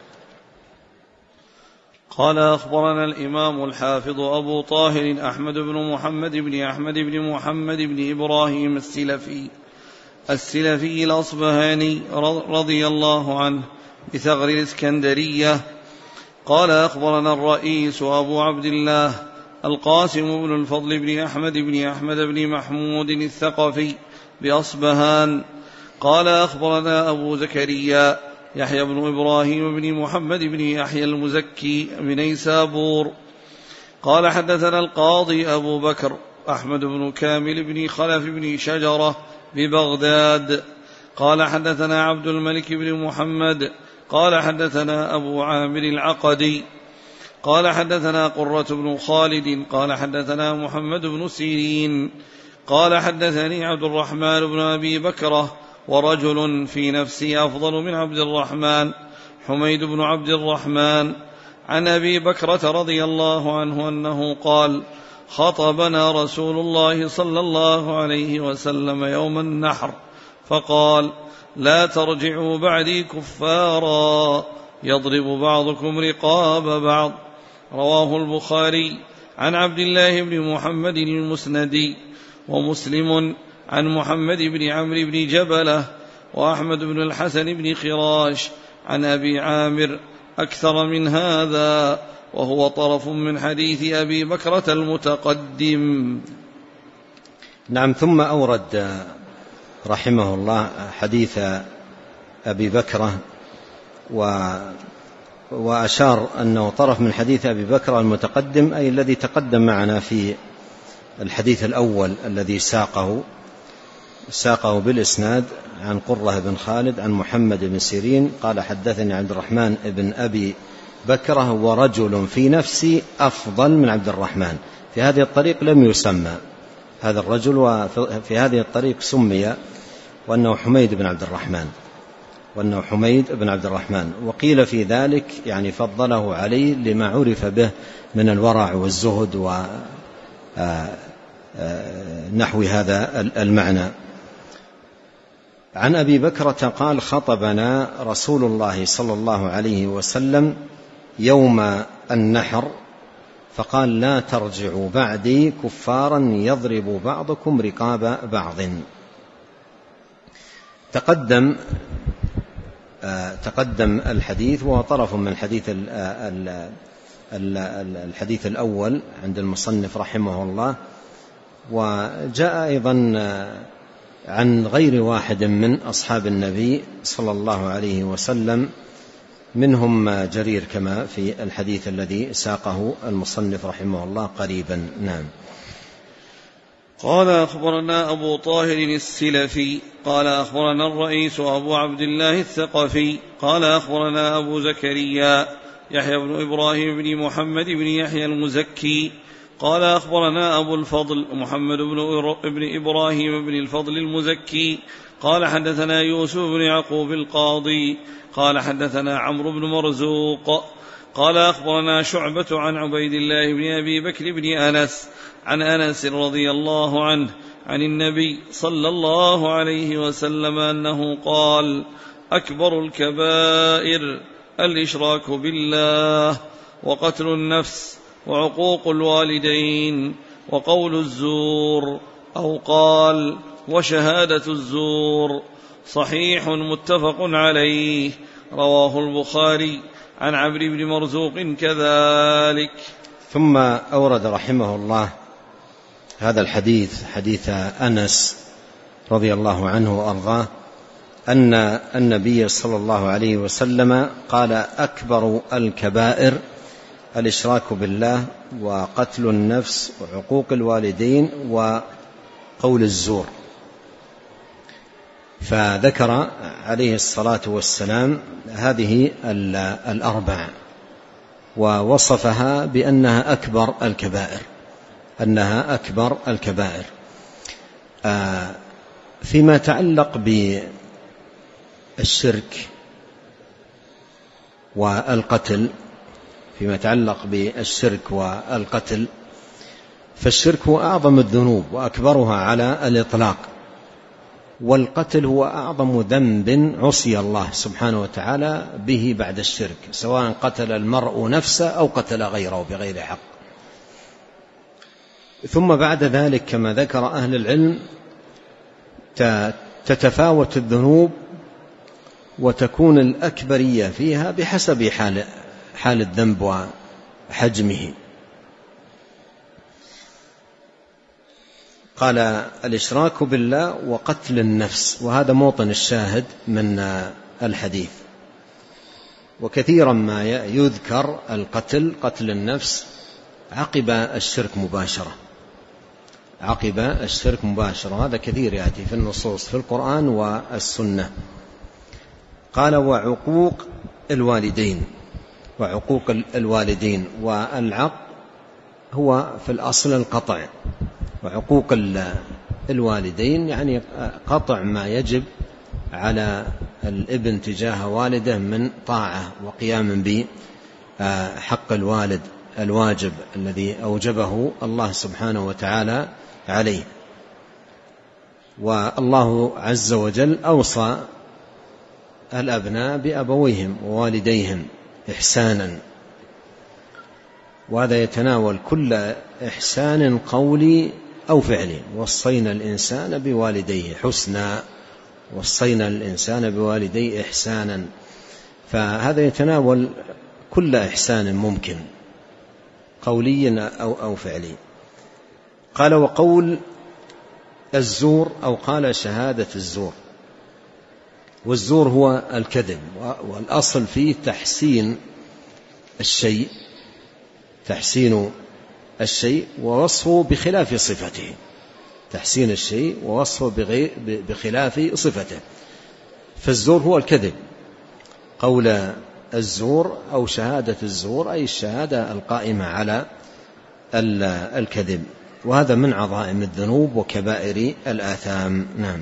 قال أخبرنا الإمام الحافظ أبو طاهر أحمد بن محمد بن إبراهيم السلفي الأصبهاني رضي الله عنه بثغر الإسكندرية قال أخبرنا الرئيس أبو عبد الله القاسم بن الفضل بن أحمد بن محمود الثقفي بأصبهان قال أخبرنا أبو زكريا يحيى بن إبراهيم بن محمد بن يحيى المزكي بنيسابور قال حدثنا القاضي أبو بكر أحمد بن كامل بن خلف بن شجرة ببغداد قال حدثنا عبد الملك بن محمد قال حدثنا أبو عامر العقدي قال حدثنا قرة بن خالد قال حدثنا محمد بن سيرين قال حدثني عبد الرحمن بن أبي بكرة ورجل في نفسي أفضل من عبد الرحمن حميد بن عبد الرحمن عن أبي بكرة رضي الله عنه أنه قال خطبنا رسول الله صلى الله عليه وسلم يوم النحر فقال لا ترجعوا بعدي كفارا يضرب بعضكم رقاب بعض. رواه البخاري عن عبد الله بن محمد المسندي ومسلم عن محمد بن عمرو بن جبلة وأحمد بن الحسن بن خراش عن أبي عامر أكثر من هذا وهو طرف من حديث أبي بكرة المتقدم. نعم. ثم أورد رحمه الله حديث أبي بكرة وأشار أنه طرف من حديث أبي بكرة المتقدم أي الذي تقدم معنا في الحديث الأول الذي ساقه بالإسناد عن قرة بن خالد عن محمد بن سيرين قال حدثني عبد الرحمن بن أبي بكرة ورجل في نفسي أفضل من عبد الرحمن. في هذه الطريق لم يسمى هذا الرجل، وفي هذه الطريق سمي وأنه حميد بن عبد الرحمن وقيل في ذلك يعني فضله عليه لما عرف به من الورع والزهد ونحو هذا المعنى. عن أبي بكرة قال خطبنا رسول الله صلى الله عليه وسلم يوم النحر فقال لا ترجعوا بعدي كفارا يضرب بعضكم رقاب بعض. تقدم الحديث وهو طرف من الحديث الأول عند المصنف رحمه الله، وجاء أيضا عن غير واحد من أصحاب النبي صلى الله عليه وسلم منهم جرير كما في الحديث الذي ساقه المصنف رحمه الله قريبا. نعم. قال أخبرنا أبو طاهر السلفي قال أخبرنا الرئيس أبو عبد الله الثقفي قال أخبرنا أبو زكريا يحيى بن إبراهيم بن محمد بن يحيى المزكي قال أخبرنا أبو الفضل محمد بن إبراهيم بن الفضل المزكي قال حدثنا يوسف بن يعقوب القاضي قال حدثنا عمرو بن مرزوق قال أخبرنا شعبة عن عبيد الله بن أبي بكر بن أنس عن أنس رضي الله عنه عن النبي صلى الله عليه وسلم أنه قال أكبر الكبائر الإشراك بالله وقتل النفس وعقوق الوالدين وقول الزور أو قال وشهادة الزور صحيح متفق عليه. رواه البخاري عن عمرو بن مرزوق كذلك. ثم أورد رحمه الله هذا الحديث حديث أنس رضي الله عنه وأرضاه أن النبي صلى الله عليه وسلم قال أكبر الكبائر الإشراك بالله وقتل النفس وعقوق الوالدين وقول الزور. فذكر عليه الصلاة والسلام هذه الأربع ووصفها بأنها أكبر الكبائر، أنها أكبر الكبائر. فيما يتعلق بالشرك والقتل، فالشرك هو أعظم الذنوب وأكبرها على الإطلاق، والقتل هو أعظم ذنب عصي الله سبحانه وتعالى به بعد الشرك، سواء قتل المرء نفسه أو قتل غيره بغير حق. ثم بعد ذلك كما ذكر أهل العلم تتفاوت الذنوب وتكون الأكبرية فيها بحسب حال الذنب وحجمه. قال الإشراك بالله وقتل النفس، وهذا موطن الشاهد من الحديث. وكثيرا ما يذكر قتل النفس عقب الشرك مباشرة، هذا كثير يأتي في النصوص في القرآن والسنة. قال وعقوق الوالدين، والعق هو في الأصل القطع، وعقوق الوالدين يعني قطع ما يجب على الابن تجاه والده من طاعة وقيام بحق الوالد الواجب الذي أوجبه الله سبحانه وتعالى عليه. والله عز وجل أوصى الأبناء بأبويهم ووالديهم إحسانا، وهذا يتناول كل إحسان قولي أو فعلي. وصينا الإنسان بوالديه حسنا، وصينا الإنسان بوالديه إحسانا، فهذا يتناول كل إحسان ممكن قولي أو فعلي. قال وقول الزور، أو قال شهادة الزور، والزور هو الكذب، والأصل فيه تحسين الشيء ووصفه بخلاف صفته، تحسين الشيء ووصفه بخلاف صفته. فالزور هو الكذب، قول الزور أو شهادة الزور أي الشهادة القائمة على الكذب، وهذا من عظائم الذنوب وكبائر الآثام. نعم.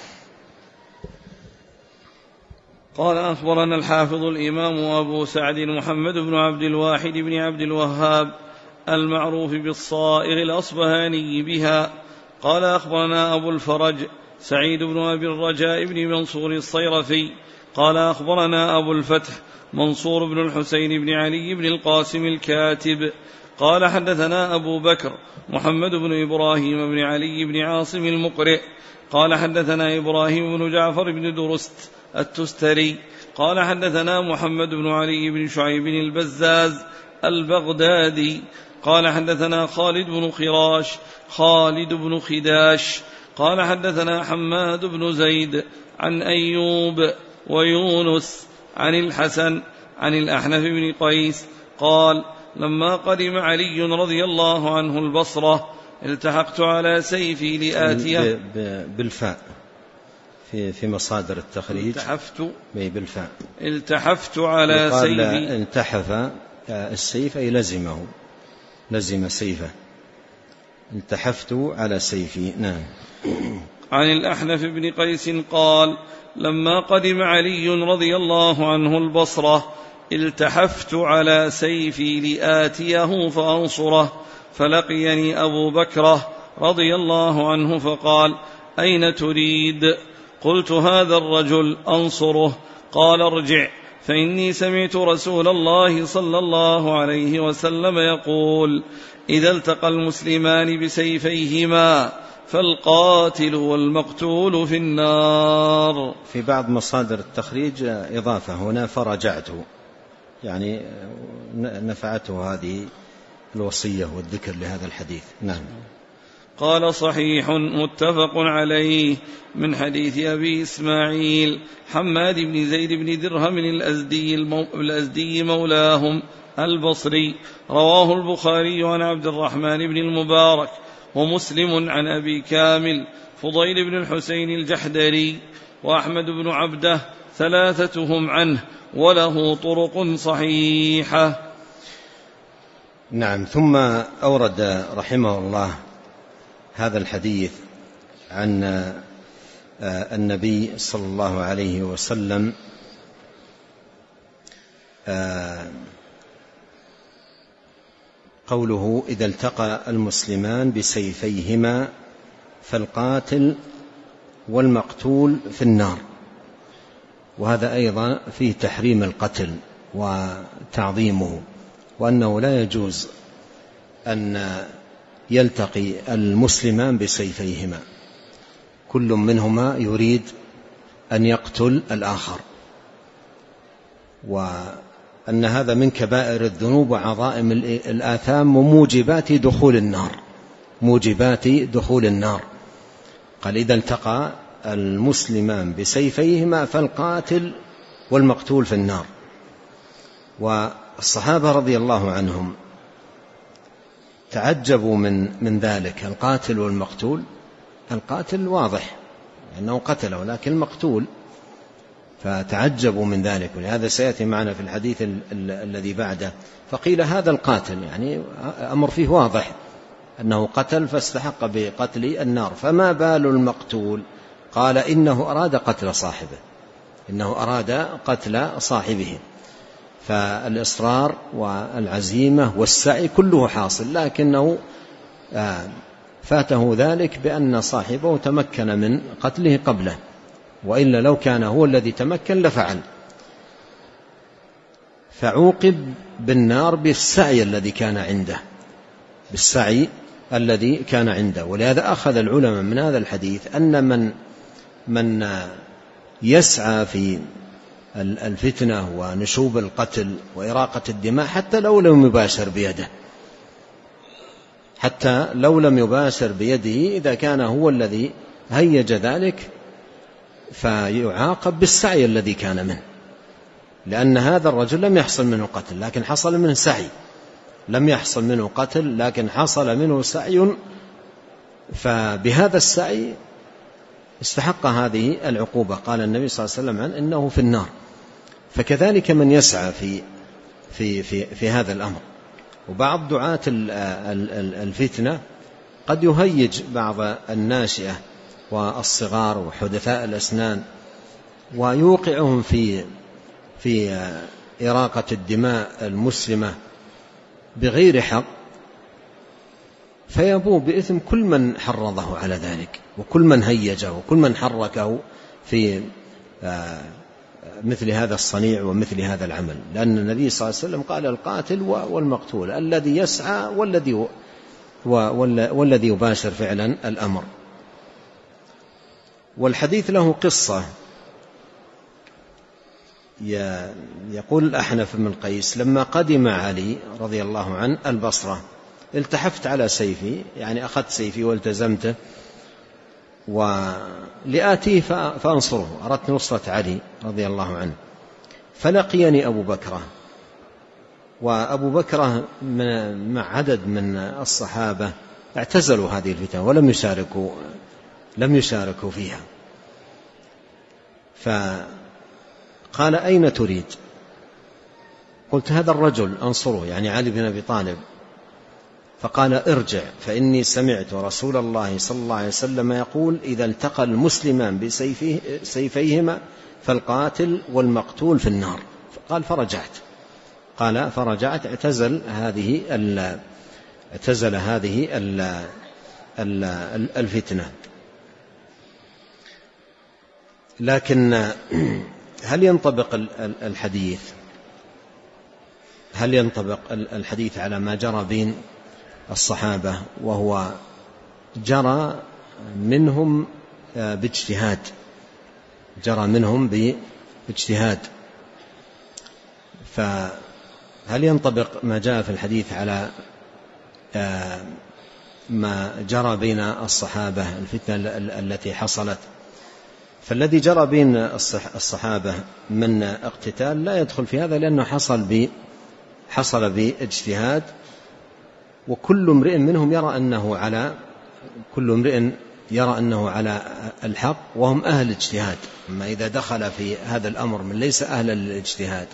قال أخبرنا الحافظ الإمام أبو سعد محمد بن عبد الواحد بن عبد الوهاب المعروف بالصائغ الأصبهاني بها. قال أخبرنا أبو الفرج سعيد بن أبي الرجاء بن منصور الصيرفي قال أخبرنا أبو الفتح منصور بن الحسين بن علي بن القاسم الكاتب قال حدثنا أبو بكر محمد بن إبراهيم بن علي بن عاصم المقرئ قال حدثنا إبراهيم بن جعفر بن درست التستري قال حدثنا محمد بن علي بن شعيب البزاز البغدادي قال حدثنا خالد بن خداش قال حدثنا حماد بن زيد عن أيوب ويونس عن الحسن عن الأحنف بن قيس قال لما قدم علي رضي الله عنه البصرة التحقت على سيفي لآتيه بالفاء في مصادر التخريج التحفت على سيفي. التحف السيف أي لزم سيفه، التحفت على سيفي. نعم. عن الأحنف بن قيس قال لما قدم علي رضي الله عنه البصرة التحفت على سيفي لآتيه فأنصره، فلقيني أبو بكر رضي الله عنه فقال أين تريد؟ قلت هذا الرجل أنصره. قال ارجع فإني سمعت رسول الله صلى الله عليه وسلم يقول إذا التقى المسلمان بسيفيهما فالقاتل والمقتول في النار. في بعض مصادر التخريج إضافة هنا فرجعت، يعني نفعته هذه الوصية والذكر لهذا الحديث. نعم. قال صحيح متفق عليه من حديث أبي إسماعيل حماد بن زيد بن درهم الأزدي مولاهم البصري، رواه البخاري عن عبد الرحمن بن المبارك ومسلم عن أبي كامل فضيل بن الحسين الجحدري وأحمد بن عبده ثلاثتهم عنه، وله طرق صحيحة. نعم. ثم أورد رحمه الله هذا الحديث عن النبي صلى الله عليه وسلم قوله: إذا التقى المسلمان بسيفيهما فالقاتل والمقتول في النار. وهذا أيضا فيه تحريم القتل وتعظيمه، وأنه لا يجوز أن يلتقي المسلمان بسيفيهما، كل منهما يريد أن يقتل الآخر، وأن هذا من كبائر الذنوب وعظائم الآثام وموجبات دخول النار، موجبات دخول النار. قال: إذا التقى المسلمان بسيفيهما فالقاتل والمقتول في النار. والصحابة رضي الله عنهم تعجبوا من ذلك، القاتل والمقتول. القاتل واضح أنه قتله، لكن المقتول، فتعجبوا من ذلك. ولهذا سيأتي معنا في الحديث الذي بعده، فقيل هذا القاتل، يعني أمر فيه واضح أنه قتل فاستحق بقتل النار، فما بال المقتول؟ قال: إنه أراد قتل صاحبه، إنه أراد قتل صاحبه. فالإصرار والعزيمة والسعي كله حاصل، لكنه فاته ذلك بأن صاحبه تمكن من قتله قبله، وإلا لو كان هو الذي تمكن لفعل. فعوقب بالنار بالسعي الذي كان عنده، بالسعي الذي كان عنده. ولهذا أخذ العلماء من هذا الحديث أن من يسعى في الفتنة ونشوب القتل وإراقة الدماء حتى لو لم يباشر بيده، حتى لو لم يباشر بيده، إذا كان هو الذي هيج ذلك فيعاقب بالسعي الذي كان منه، لأن هذا الرجل لم يحصل منه قتل لكن حصل منه سعي، لم يحصل منه قتل لكن حصل منه سعي، فبهذا السعي استحق هذه العقوبة. قال النبي صلى الله عليه وسلم عنه إنه في النار. فكذلك من يسعى في هذا الأمر. وبعض دعاة الفتنة قد يهيج بعض الناشئة والصغار وحدثاء الأسنان ويوقعهم في إراقة الدماء المسلمة بغير حق، فيبوء بإثم كل من حرضه على ذلك وكل من هيجه وكل من حركه في مثل هذا الصنيع ومثل هذا العمل. لأن النبي صلى الله عليه وسلم قال: القاتل والمقتول، الذي يسعى والذي يباشر فعلا الأمر. والحديث له قصة. يقول الأحنف بن قيس: لما قدم علي رضي الله عنه البصرة التحفت على سيفي، يعني أخذت سيفي والتزمته ولآتيه فأنصره، أردت نصرة علي رضي الله عنه. فلقيني أبو بكرة، وأبو بكرة مع عدد من الصحابة اعتزلوا هذه الفتنة ولم يشاركوا فيها. فقال: أين تريد؟ قلت: هذا الرجل أنصره، يعني علي بن أبي طالب. فقال: ارجع، فإني سمعت رسول الله صلى الله عليه وسلم يقول: إذا التقى المسلمان بسيفيهما فالقاتل والمقتول في النار. قال: فرجعت. قال: فرجعت، اعتزل هذه الفتنة. لكن هل ينطبق الحديث على ما جرى بين الصحابة؟ وهو جرى منهم باجتهاد، فهل ينطبق ما جاء في الحديث على ما جرى بين الصحابة، الفتنة التي حصلت؟ فالذي جرى بين الصحابة من اقتتال لا يدخل في هذا، لأنه حصل باجتهاد، وكل امرئ منهم يرى أنه على كل امرئ يرى أنه على الحق وهم أهل الاجتهاد. أما إذا دخل في هذا الأمر من ليس أهل الاجتهاد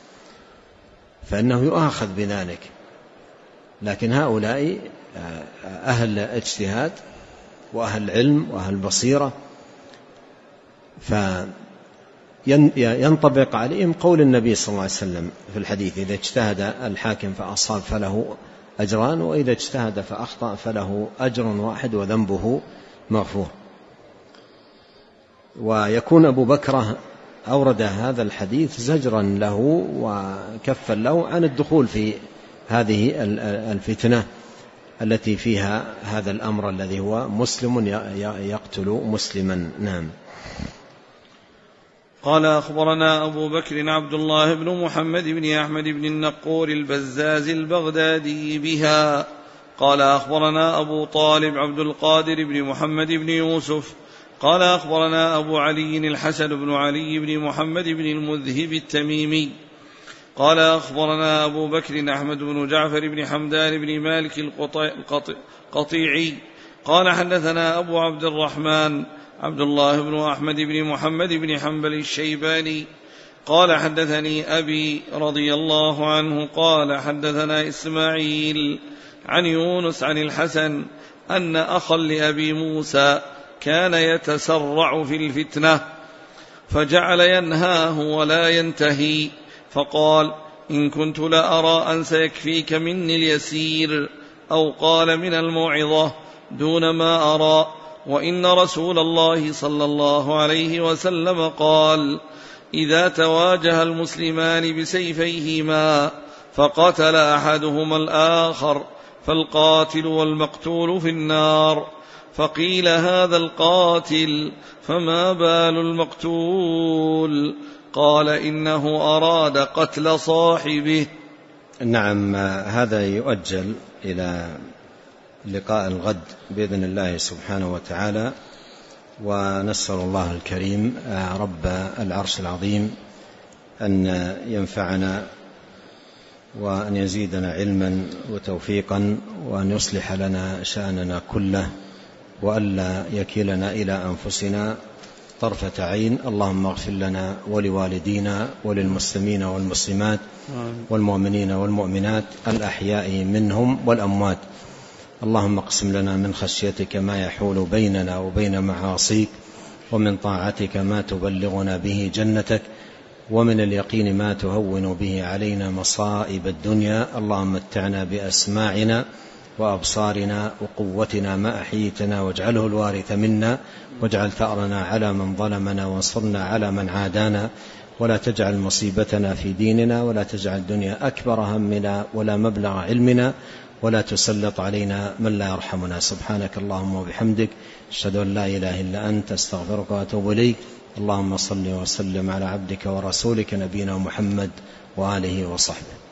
فإنه يؤاخذ بذلك. لكن هؤلاء أهل اجتهاد وأهل علم وأهل بصيرة، فينطبق عليهم قول النبي صلى الله عليه وسلم في الحديث: إذا اجتهد الحاكم فأصاب فله أجران، وإذا اجتهد فأخطأ فله أجر واحد وذنبه مغفور. ويكون أبو بكر أورد هذا الحديث زجرا له وكفا له عن الدخول في هذه الفتنة التي فيها هذا الأمر الذي هو مسلم يقتل مسلما. نعم. قال أخبرنا أبو بكر عبد الله بن محمد بن أحمد بن النقور البزاز البغدادي بها قال أخبرنا أبو طالب عبد القادر بن محمد بن يوسف قال أخبرنا أبو علي الحسن بن علي بن محمد بن المذهب التميمي قال أخبرنا أبو بكر أحمد بن جعفر بن حمدان بن مالك القطيعي قال حدثنا أبو عبد الرحمن عبد الله بن أحمد بن محمد بن حنبل الشيباني قال حدثني أبي رضي الله عنه قال حدثنا إسماعيل عن يونس عن الحسن أن أخا لأبي موسى كان يتسرع في الفتنة فجعل ينهاه ولا ينتهي، فقال: إن كنت لأرى أن سيكفيك مني اليسير، أو قال من الموعظة دون ما أرى، وإن رسول الله صلى الله عليه وسلم قال: إذا تواجه المسلمان بسيفيهما فقتل أحدهما الآخر فالقاتل والمقتول في النار. فقيل: هذا القاتل فما بال المقتول؟ قال: إنه أراد قتل صاحبه. نعم. هذا يؤجل إلى لقاء الغد بإذن الله سبحانه وتعالى، ونسأل الله الكريم رب العرش العظيم أن ينفعنا وأن يزيدنا علما وتوفيقا، وأن يصلح لنا شأننا كله، وألا يكلنا إلى أنفسنا طرفة عين. اللهم اغفر لنا ولوالدينا وللمسلمين والمسلمات والمؤمنين والمؤمنات الأحياء منهم والأموات. اللهم اقسم لنا من خشيتك ما يحول بيننا وبين معاصيك، ومن طاعتك ما تبلغنا به جنتك، ومن اليقين ما تهون به علينا مصائب الدنيا. اللهم متعنا بأسماعنا وأبصارنا وقوتنا ما أحييتنا، واجعله الوارث منا، واجعل ثأرنا على من ظلمنا، وانصرنا على من عادانا، ولا تجعل مصيبتنا في ديننا، ولا تجعل الدنيا أكبر همنا ولا مبلغ علمنا، ولا تسلط علينا من لا يرحمنا. سبحانك اللهم وبحمدك، أشهد أن لا إله إلا أنت، أستغفرك وأتوب إليك. اللهم صل وسلم على عبدك ورسولك نبينا محمد وآله وصحبه.